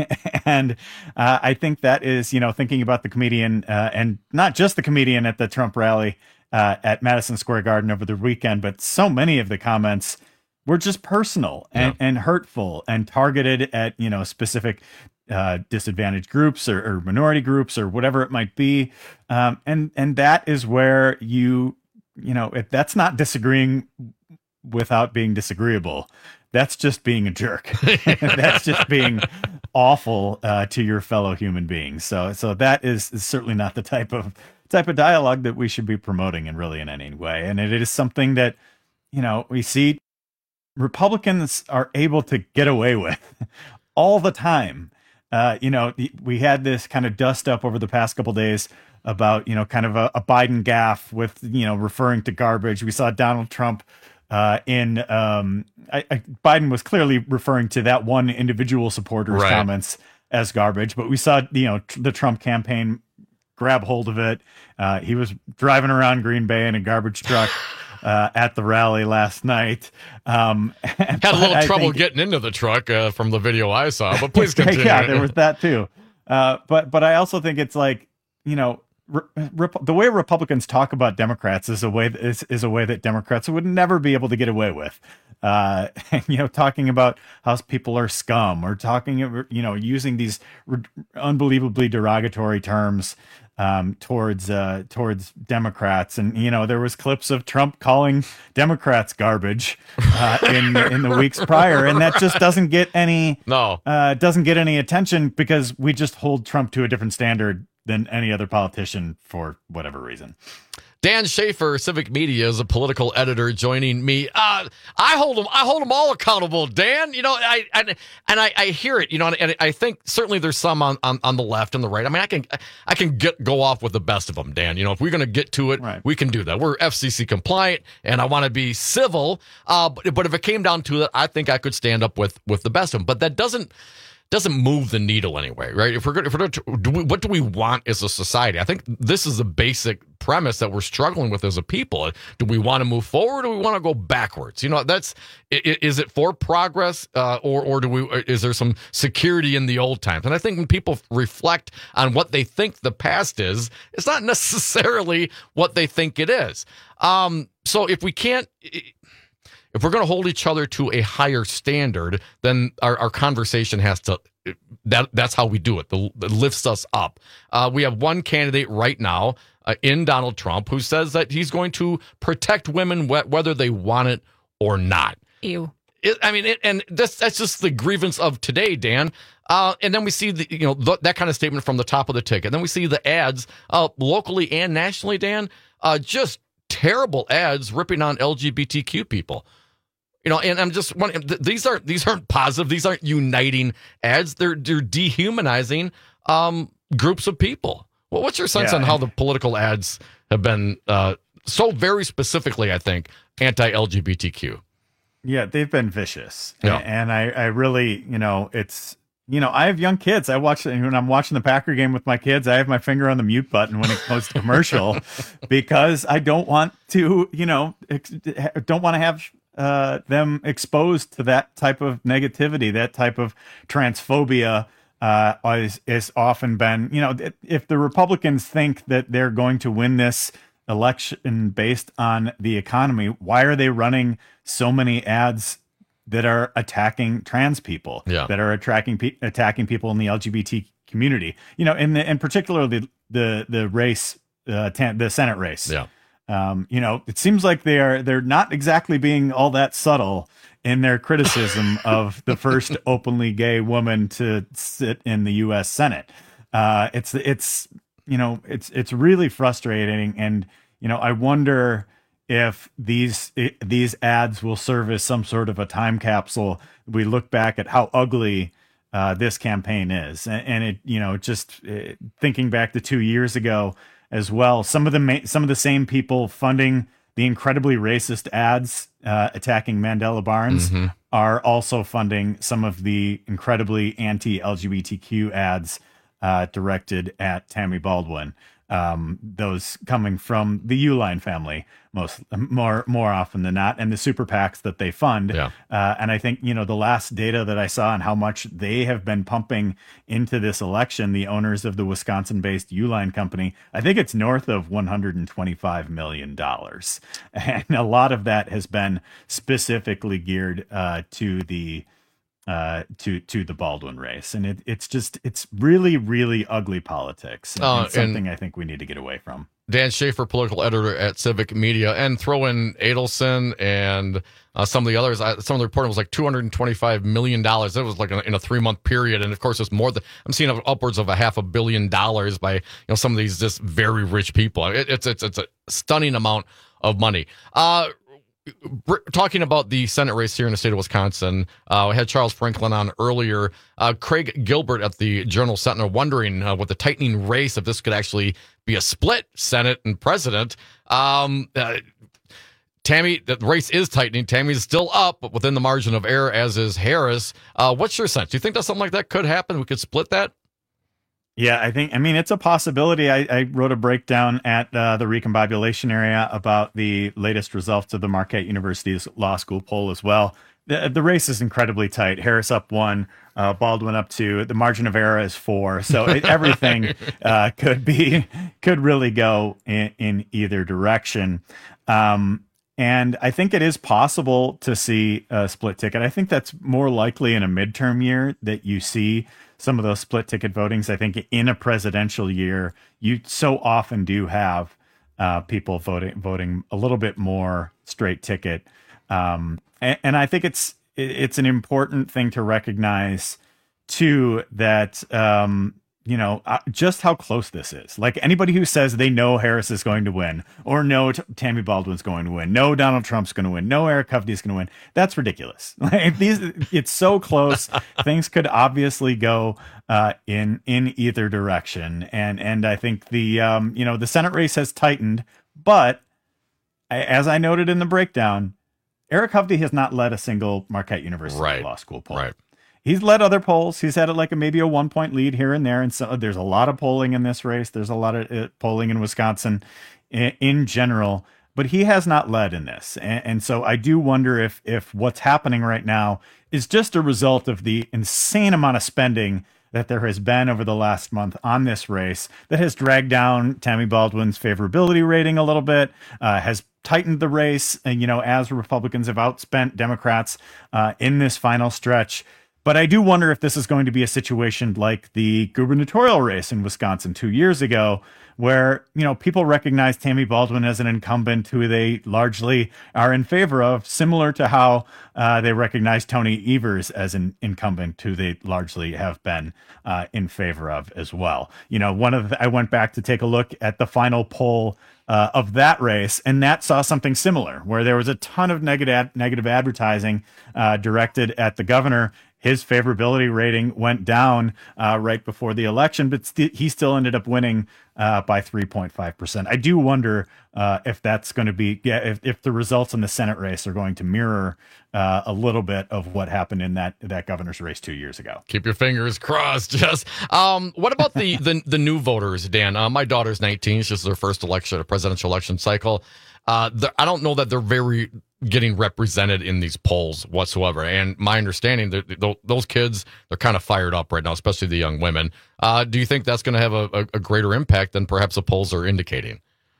and uh, I think that is, you know, thinking about the comedian uh, and not just the comedian at the Trump rally uh, at Madison Square Garden over the weekend, but so many of the comments were just personal and, yeah. and hurtful and targeted at, you know, specific uh, disadvantaged groups or, or minority groups or whatever it might be. Um, and, and that is where you, you know, if that's not disagreeing without being disagreeable. That's just being a jerk. That's just being awful uh, to your fellow human beings. So, so that is, is certainly not the type of type of dialogue that we should be promoting in really in any way. And it is something that, you know, we see Republicans are able to get away with all the time. Uh, you know, we had this kind of dust up over the past couple days about, you know, kind of a, a Biden gaffe with, you know, referring to garbage. We saw Donald Trump uh, in um, I, I, Biden was clearly referring to that one individual supporter's right. comments as garbage, but we saw, you know, tr- the Trump campaign grab hold of it. Uh, he was driving around Green Bay in a garbage truck. Uh, at the rally last night. Um, Had a little trouble think, getting into the truck uh, from the video I saw, but please continue. Yeah, there was that too. Uh, but but I also think it's like, you know, re- rep- the way Republicans talk about Democrats is a way that is, is a way that Democrats would never be able to get away with. Uh, and, you know, talking about how people are scum or talking, you know, using these re- unbelievably derogatory terms Um, towards uh, towards Democrats, and you know there was clips of Trump calling Democrats garbage uh, in in the weeks prior, and that just doesn't get any no uh, doesn't get any attention because we just hold Trump to a different standard than any other politician for whatever reason. Dan Schaefer, Civic Media, is a political editor, joining me. Uh, I hold them. I hold them all accountable, Dan. You know, I, I and I, I hear it. You know, and I think certainly there's some on, on, on the left and the right. I mean, I can I can get go off with the best of them, Dan. You know, if we're going to get to it, right. we can do that. We're F C C compliant, and I want to be civil. Uh, but, but if it came down to it, I think I could stand up with with the best of them. But that doesn't. doesn't move the needle anyway, right? If we're going, if we're going to, do we, what do we want as a society? I think this is the basic premise that we're struggling with as a people. Do we want to move forward, or do we want to go backwards? You know, that's is it for progress, uh, or or do we? Is there some security in the old times? And I think when people reflect on what they think the past is, it's not necessarily what they think it is. Um, so if we can't. If we're going to hold each other to a higher standard, then our, our conversation has to, that that's how we do it. The, it lifts us up. Uh, we have one candidate right now uh, in Donald Trump who says that he's going to protect women wh- whether they want it or not. Ew. It, I mean, it, and this, that's just the grievance of today, Dan. Uh, and then we see the, you know, th- that kind of statement from the top of the ticket. Then we see the ads uh, locally and nationally, Dan, uh, just terrible ads ripping on L G B T Q people. You know, and I'm just wondering, these aren't these aren't positive. These aren't uniting ads. They're they're dehumanizing um, groups of people. Well, what's your sense yeah, on how the political ads have been uh, so very specifically, I think, anti-L G B T Q? Yeah, they've been vicious. Yeah. And I, I really, you know, it's, you know, I have young kids. I watch, when I'm watching the Packer game with my kids, I have my finger on the mute button when it goes to commercial because I don't want to, you know, ex- don't want to have uh, them exposed to that type of negativity, that type of transphobia. Uh, is, is often been, you know, if the Republicans think that they're going to win this election based on the economy, why are they running so many ads that are attacking trans people, yeah. that are attacking pe- attacking people in the L G B T community? You know, in the, in particular the the the race, uh, ten, the Senate race. Yeah. Um, you know, it seems like they are they're not exactly being all that subtle in their criticism of the first openly gay woman to sit in the U S Senate. Uh, it's it's you know it's it's really frustrating, and you know I wonder if these it, these ads will serve as some sort of a time capsule. We look back at how ugly uh, this campaign is, and, and it you know just it, thinking back to two years ago as well. Some of the ma- some of the same people funding the incredibly racist ads uh, attacking Mandela Barnes mm-hmm. are also funding some of the incredibly anti-L G B T Q ads uh, directed at Tammy Baldwin. Um, those coming from the Uline family, most more more often than not, and the super PACs that they fund. Yeah. Uh, and I think you know the last data that I saw on how much they have been pumping into this election, the owners of the Wisconsin-based Uline company, I think it's north of one hundred twenty-five million dollars, and a lot of that has been specifically geared uh, to the. Uh, to to the Baldwin race, and it, it's just it's really really ugly politics, and, uh, and something and I think we need to get away from. Dan Schaefer, political editor at Civic Media, and throw in Adelson and uh, some of the others. I, some of the reporting was like two hundred twenty-five million dollars. That was like in a, in a three month period, and of course, it's more than I'm seeing upwards of a half a billion dollars by you know some of these just very rich people. It, it's it's it's a stunning amount of money. Uh, Talking about the Senate race here in the state of Wisconsin, uh, we had Charles Franklin on earlier. Uh, Craig Gilbert at the Journal Sentinel wondering uh, with the tightening race if this could actually be a split Senate and president. Um, uh, Tammy, the race is tightening. Tammy's still up, but within the margin of error, as is Harris. Uh, what's your sense? Do you think that something like that could happen? We could split that? Yeah, I think, I mean, it's a possibility. I, I wrote a breakdown at uh, the Recombobulation area about the latest results of the Marquette University's law school poll as well. The, the race is incredibly tight. Harris up one, uh, Baldwin up two. The margin of error is four. So it, everything uh, could be, could really go in, in either direction. Um, and I think it is possible to see a split ticket. I think that's more likely in a midterm year that you see some of those split ticket votings. I think in a presidential year, you so often do have uh, people voting voting a little bit more straight ticket, um, and, and I think it's it's an important thing to recognize too that um, you know, uh, just how close this is. Like anybody who says they know Harris is going to win, or no T- Tammy Baldwin's going to win, no Donald Trump's going to win, no Eric Hovde is going to win, that's ridiculous. Like these, it's so close. Things could obviously go uh, in in either direction, and and I think the um, you know the Senate race has tightened, but as I noted in the breakdown, Eric Hovde has not led a single Marquette University right. law school poll. Right. He's led other polls. He's had it like a, maybe a one point lead here and there. And so there's a lot of polling in this race. There's a lot of uh, polling in Wisconsin in, in general, but he has not led in this. And, and so I do wonder if, if what's happening right now is just a result of the insane amount of spending that there has been over the last month on this race that has dragged down Tammy Baldwin's favorability rating a little bit, uh, has tightened the race, and, you know, as Republicans have outspent Democrats uh, in this final stretch. But I do wonder if this is going to be a situation like the gubernatorial race in Wisconsin two years ago, where, you know, people recognize Tammy Baldwin as an incumbent who they largely are in favor of, similar to how uh, they recognize Tony Evers as an incumbent who they largely have been uh, in favor of as well. You know, one of the, I went back to take a look at the final poll uh, of that race, and that saw something similar, where there was a ton of negative negative advertising uh, directed at the governor. His favorability rating went down uh, right before the election, but st- he still ended up winning uh, by three point five percent. I do wonder uh, if that's going to be, yeah, if, if the results in the Senate race are going to mirror uh, a little bit of what happened in that that governor's race two years ago. Keep your fingers crossed, Jess. Um, what about the, the, the new voters, Dan? Uh, my daughter's nineteen. This is her first election, a presidential election cycle. Uh, I don't know that they're very getting represented in these polls whatsoever. And my understanding, that those kids, they're kind of fired up right now, especially the young women. Uh, do you think that's going to have a, a greater impact than perhaps the polls are indicating?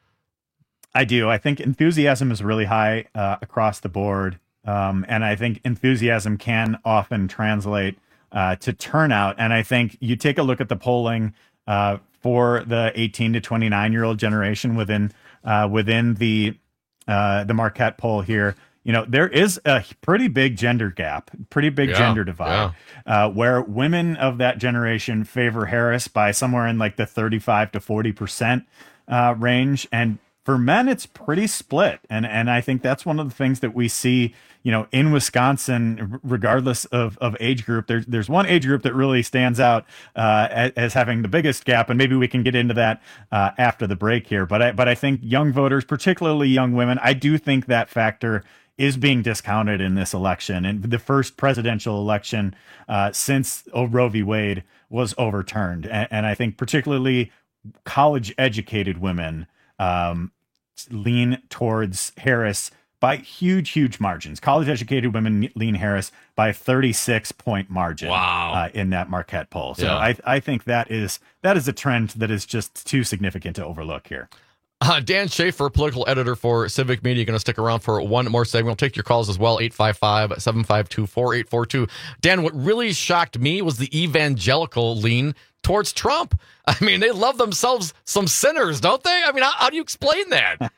I do. I think enthusiasm is really high uh, across the board. Um, and I think enthusiasm can often translate uh, to turnout. And I think you take a look at the polling uh, for the eighteen to twenty-nine year old generation within uh, within the uh, the Marquette poll here. You know, there is a pretty big gender gap, pretty big yeah, gender divide, yeah. uh, where women of that generation favor Harris by somewhere in like the thirty-five to forty percent uh, range. And for men, it's pretty split. And and I think that's one of the things that we see, you know, in Wisconsin, regardless of, of age group. There's there's one age group that really stands out uh, as, as having the biggest gap, and maybe we can get into that uh, after the break here. But I but I think young voters, particularly young women, I do think that factor is being discounted in this election. And the first presidential election uh, since Roe v. Wade was overturned. And, and I think particularly college-educated women um, lean towards Harris by huge, huge margins. College-educated women lean Harris by a thirty-six point margin. Wow. uh, in that Marquette poll. So Yeah. I, I think that is that is a trend that is just too significant to overlook here. Uh, Dan Schaefer, political editor for Civic Media, going to stick around for one more segment. We'll take your calls as well, eight five five, seven five two, four eight four two. Dan, what really shocked me was the evangelical lean towards Trump. I mean, they love themselves some sinners, don't they? I mean, how, how do you explain that?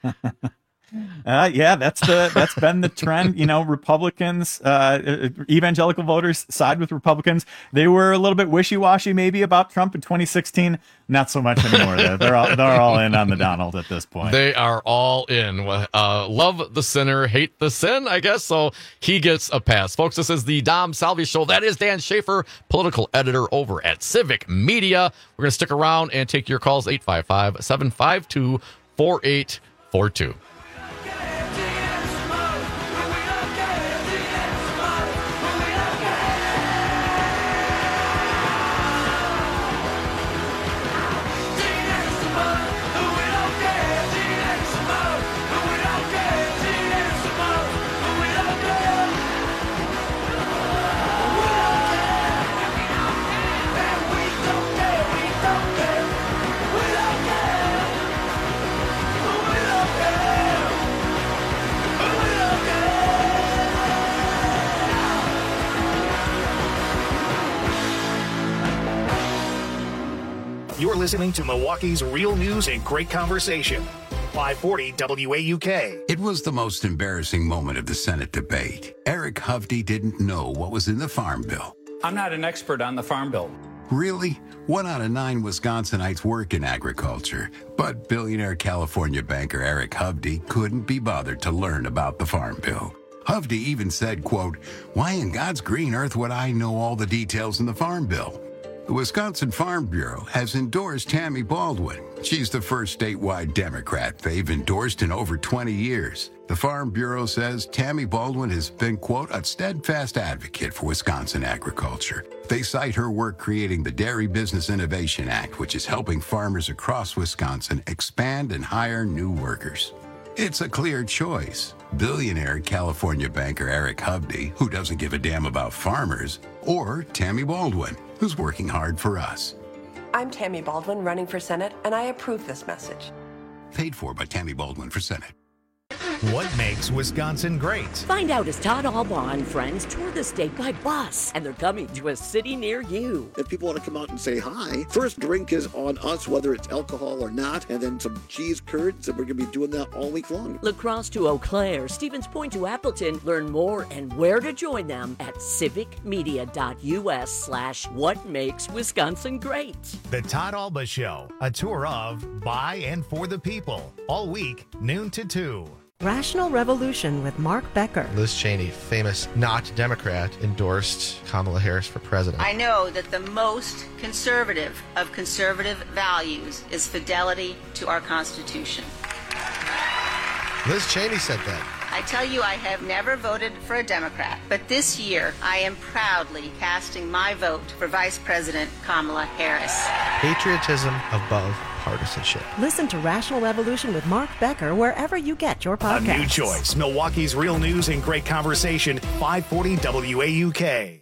Uh, yeah, that's the that's been the trend. You know, Republicans, uh, evangelical voters side with Republicans. They were a little bit wishy-washy maybe about Trump in twenty sixteen. Not so much anymore. Though. They're all they're all in on the Donald at this point. They are all in. Uh, love the sinner, hate the sin, I guess. So he gets a pass. Folks, this is the Dom Salvi Show. That is Dan Schaefer, political editor over at Civic Media. We're going to stick around and take your calls, eight five five, seven five two, four eight four two. You're listening to Milwaukee's Real News and Great Conversation. five forty W A U K. It was the most embarrassing moment of the Senate debate. Eric Hovde didn't know what was in the Farm Bill. I'm not an expert on the Farm Bill. Really? One out of nine Wisconsinites work in agriculture, but billionaire California banker Eric Hovde couldn't be bothered to learn about the Farm Bill. Hovde even said, quote, "Why in God's green earth would I know all the details in the Farm Bill?" The Wisconsin Farm Bureau has endorsed Tammy Baldwin. She's the first statewide Democrat they've endorsed in over twenty years. The Farm Bureau says Tammy Baldwin has been, quote, "a steadfast advocate for Wisconsin agriculture." They cite her work creating the Dairy Business Innovation Act, which is helping farmers across Wisconsin expand and hire new workers. It's a clear choice. Billionaire California banker Eric Hovde, who doesn't give a damn about farmers, or Tammy Baldwin, who's working hard for us. I'm Tammy Baldwin, running for Senate, and I approve this message. Paid for by Tammy Baldwin for Senate. What makes Wisconsin great? Find out as Todd Albaugh and friends tour the state by bus, and they're coming to a city near you. If people want to come out and say hi, first drink is on us, whether it's alcohol or not, and then some cheese curds, and we're going to be doing that all week long. La Crosse to Eau Claire, Stevens Point to Appleton. Learn more and where to join them at civicmedia.us slash what makes Wisconsin great. The Todd Albaugh Show, a tour of, by, and for the people, all week, noon to two. Rational Revolution with Mark Becker. Liz Cheney, famous not Democrat, endorsed Kamala Harris for president. I know that the most conservative of conservative values is fidelity to our Constitution. Liz Cheney said that. I tell you, I have never voted for a Democrat, but this year I am proudly casting my vote for Vice President Kamala Harris. Patriotism above partisanship. Listen to Rational Revolution with Mark Becker wherever you get your podcasts. A new choice, Milwaukee's real news and great conversation, five forty W A U K.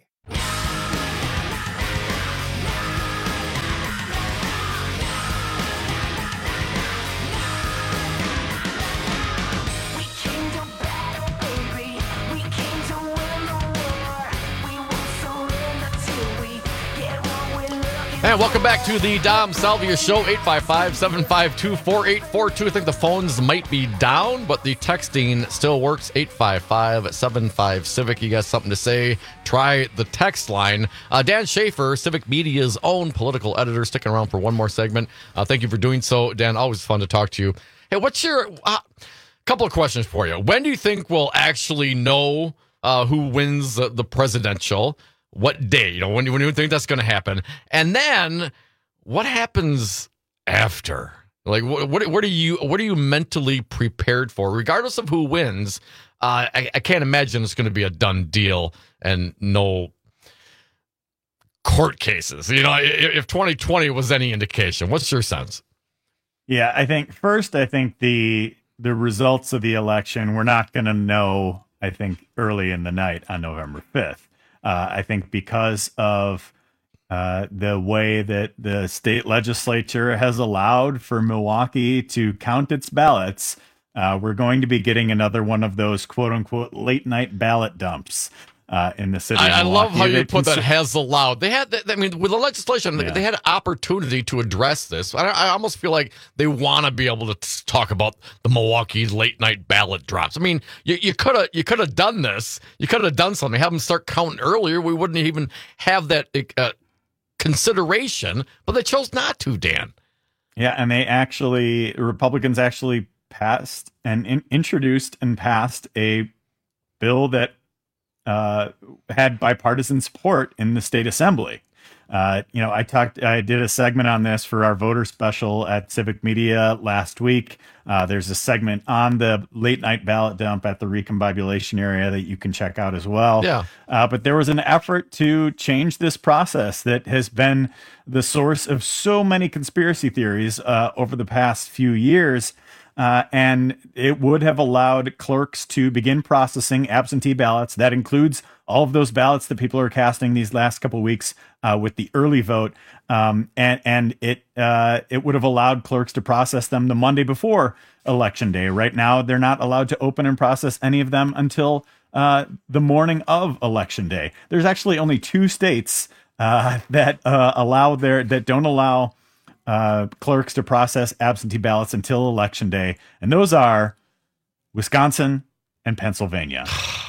And welcome back to the Dom Salvia Show, eight five five, seven five two, four eight four two. I think the phones might be down, but the texting still works, eight five five, seven five, Civic. You got something to say, try the text line. Uh, Dan Schaefer, Civic Media's own political editor, sticking around for one more segment. Uh, thank you for doing so, Dan. Always fun to talk to you. Hey, what's your... Uh, couple of questions for you. When do you think we'll actually know uh, who wins the, the presidential? What day? You know, when, when do you think that's going to happen? And then, what happens after? Like, what, what, what are you, what are you mentally prepared for, regardless of who wins? Uh, I, I can't imagine it's going to be a done deal and no court cases. You know, if twenty twenty was any indication, what's your sense? Yeah, I think first, I think the the results of the election we're not going to know. I think early in the night on November fifth. Uh, I think because of uh, the way that the state legislature has allowed for Milwaukee to count its ballots, uh, we're going to be getting another one of those quote unquote late night ballot dumps uh, in the city. I, of I love how you They put cons- that has allowed. They had, I mean, with the legislation, Yeah. they had an opportunity to address this. I, I almost feel like they want to be able to t- talk about the Milwaukee late night ballot drops. I mean, you you could have you could have done this. You could have done something. Have them start counting earlier. We wouldn't even have that uh, consideration. But they chose not to, Dan. Yeah, and they actually, Republicans actually passed and in, introduced and passed a bill that uh, had bipartisan support in the state assembly. Uh, you know, I talked, I did a segment on this for our voter special at Civic Media last week. Uh, there's a segment on the late night ballot dump at the recombobulation area that you can check out as well. Yeah. Uh, but there was an effort to change this process that has been the source of so many conspiracy theories uh, over the past few years. Uh, and it would have allowed clerks to begin processing absentee ballots. That includes all of those ballots that people are casting these last couple of weeks uh, with the early vote. Um, and and it uh, it would have allowed clerks to process them the Monday before Election Day. Right now, they're not allowed to open and process any of them until uh, the morning of Election Day. There's actually only two states uh, that uh, allow their that don't allow uh, clerks to process absentee ballots until Election Day, and those are Wisconsin and Pennsylvania.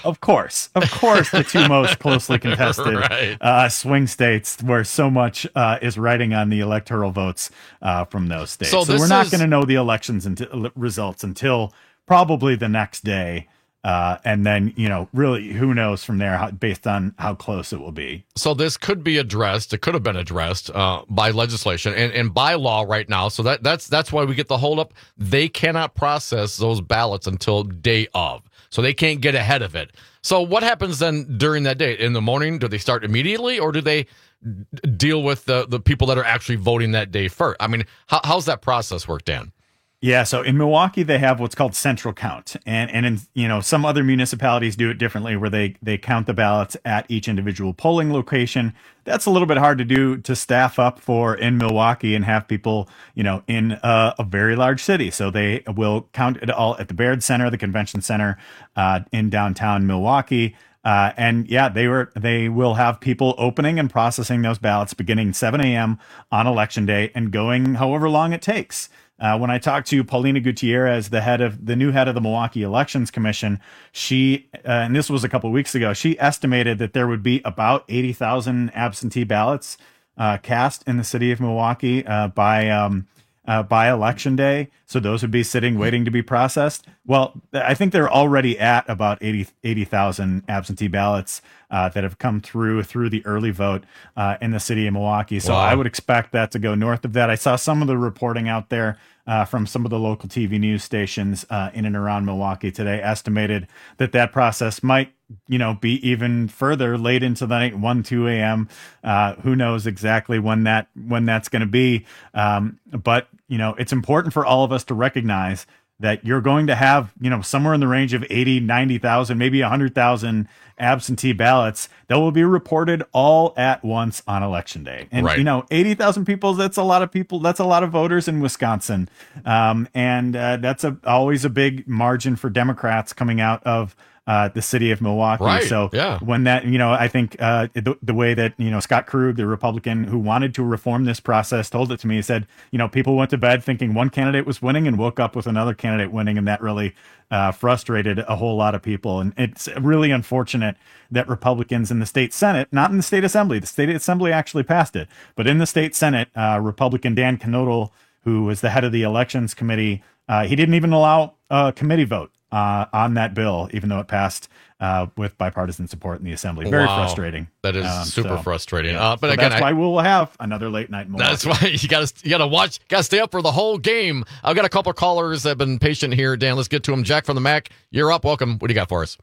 Of course, of course, the two most closely contested Right. uh, swing states where so much uh, is riding on the electoral votes uh, from those states. So So, this we're not is- going to know the elections until, results until probably the next day. Uh, and then, you know, really, who knows from there how, based on how close it will be. So this could be addressed. It could have been addressed uh, by legislation and, and by law right now. So that that's that's why we get the holdup. They cannot process those ballots until day of. So they can't get ahead of it. So what happens then during that day? In the morning, do they start immediately, or do they d- deal with the, the people that are actually voting that day first? I mean, how, how's that process work, Dan? Yeah, so in Milwaukee they have what's called central count, and and in you know some other municipalities do it differently, where they they count the ballots at each individual polling location. That's a little bit hard to do to staff up for in Milwaukee and have people you know in a, a very large city. So they will count it all at the Baird Center, the convention center uh, in downtown Milwaukee. Uh, and yeah, they were they will have people opening and processing those ballots beginning seven a.m. on election day and going however long it takes. Uh, when I talked to Paulina Gutierrez, the head of the new head of the Milwaukee Elections Commission, she uh, and this was a couple of weeks ago, she estimated that there would be about eighty thousand absentee ballots uh, cast in the city of Milwaukee uh, by um, uh, by election day. So those would be sitting waiting to be processed. Well, I think they're already at about eighty thousand absentee ballots uh, that have come through through the early vote uh, in the city of Milwaukee. So Wow. I would expect that to go north of that. I saw some of the reporting out there uh, from some of the local T V news stations uh, in and around Milwaukee today estimated that that process might, you know, be even further late into the night, one, two a.m. Uh, who knows exactly when that when that's going to be. Um, but, you know, it's important for all of us to recognize that you're going to have, you know, somewhere in the range of eighty, ninety thousand, maybe one hundred thousand absentee ballots that will be reported all at once on election day. And, Right. you know, eighty thousand people, that's a lot of people. That's a lot of voters in Wisconsin. Um, and uh, that's a, always a big margin for Democrats coming out of uh, the city of Milwaukee. Right, So yeah. when that, you know, I think uh, the, the way that, you know, Scott Krug, the Republican who wanted to reform this process, told it to me, he said, you know, people went to bed thinking one candidate was winning and woke up with another candidate winning. And that really uh, frustrated a whole lot of people. And it's really unfortunate that Republicans in the state Senate, not in the state assembly, the state assembly actually passed it, but in the state Senate, uh, Republican Dan Knodel, who was the head of the elections committee, uh, he didn't even allow a committee vote uh, on that bill, even though it passed uh, with bipartisan support in the assembly. Very Wow. frustrating. That is Um, super so, frustrating. yeah. Uh, but So again, that's I- why we'll have another late night in Milwaukee. That's why you got to you got to watch, got to stay up for the whole game. I've got a couple of callers that have been patient here. Dan, let's get to them. Jack from the Mac, you're up. Welcome. What do you got for us?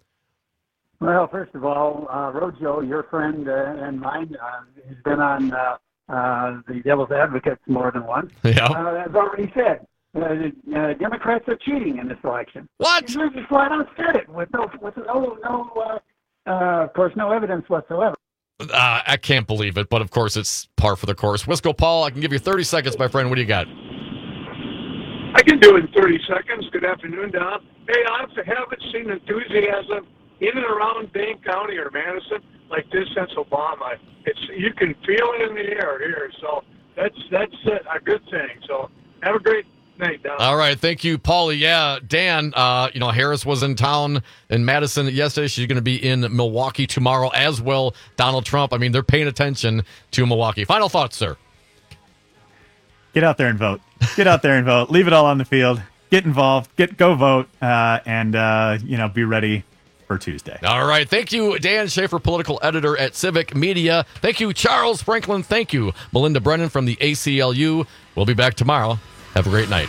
Well, first of all, uh, Rojo, your friend uh, and mine, uh, has been on uh, uh, the Devil's Advocates more than once. Yeah. Uh, as already said, uh, uh, Democrats are cheating in this election. What? He just flat out said it with no, with no, no, uh, uh, of course, no evidence whatsoever. Uh, I can't believe it, but of course it's par for the course. Wisco Paul, I can give you thirty seconds, my friend. What do you got? I can do it in thirty seconds. Good afternoon, Don. Hey, I haven't seen enthusiasm in and around Dane County or Madison like this since Obama. It's you can feel it in the air here, so that's that's a good thing. So have a great night, Don. All right, thank you, Paulie. Yeah, Dan, uh, you know, Harris was in town in Madison yesterday. She's going to be in Milwaukee tomorrow as well. Donald Trump, I mean, they're paying attention to Milwaukee. Final thoughts, sir? Get out there and vote. Get out there and vote. Leave it all on the field. Get involved. Get go vote. Uh, and uh, you know, be ready for Tuesday. All right. Thank you, Dan Schaefer, political editor at Civic Media. Thank you, Charles Franklin. Thank you, Melinda Brennan from the A C L U. We'll be back tomorrow. Have a great night.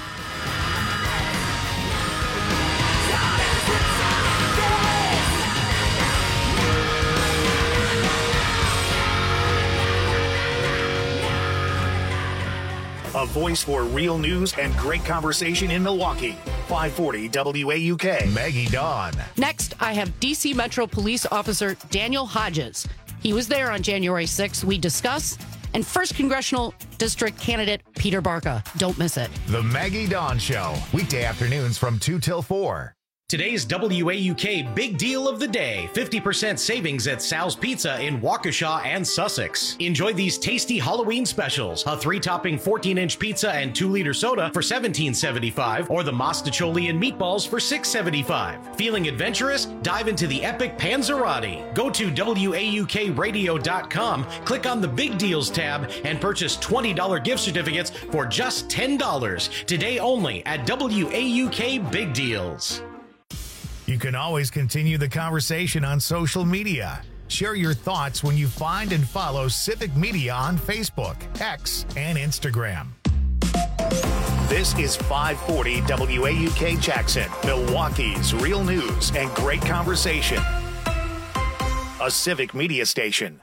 A voice for real news and great conversation in Milwaukee. five forty W A U K. Maggie Dawn. Next, I have D C Metro Police Officer Daniel Hodges. He was there on January sixth. We discuss. And first Congressional District candidate Peter Barca. Don't miss it. The Maggie Dawn Show. Weekday afternoons from two till four. Today's W A U K big deal of the day, fifty percent savings at Sal's Pizza in Waukesha and Sussex. Enjoy these tasty Halloween specials. A three-topping fourteen-inch pizza and two-liter soda for seventeen seventy-five, or the Mostaccioli and meatballs for six seventy-five. Feeling adventurous? Dive into the epic Panzerotti. Go to W A U K radio dot com, click on the Big Deals tab, and purchase twenty dollars gift certificates for just ten dollars. Today only at W A U K Big Deals. You can always continue the conversation on social media. Share your thoughts when you find and follow Civic Media on Facebook, X, and Instagram. This is five forty W A U K Jackson, Milwaukee's real news and great conversation. A Civic Media station.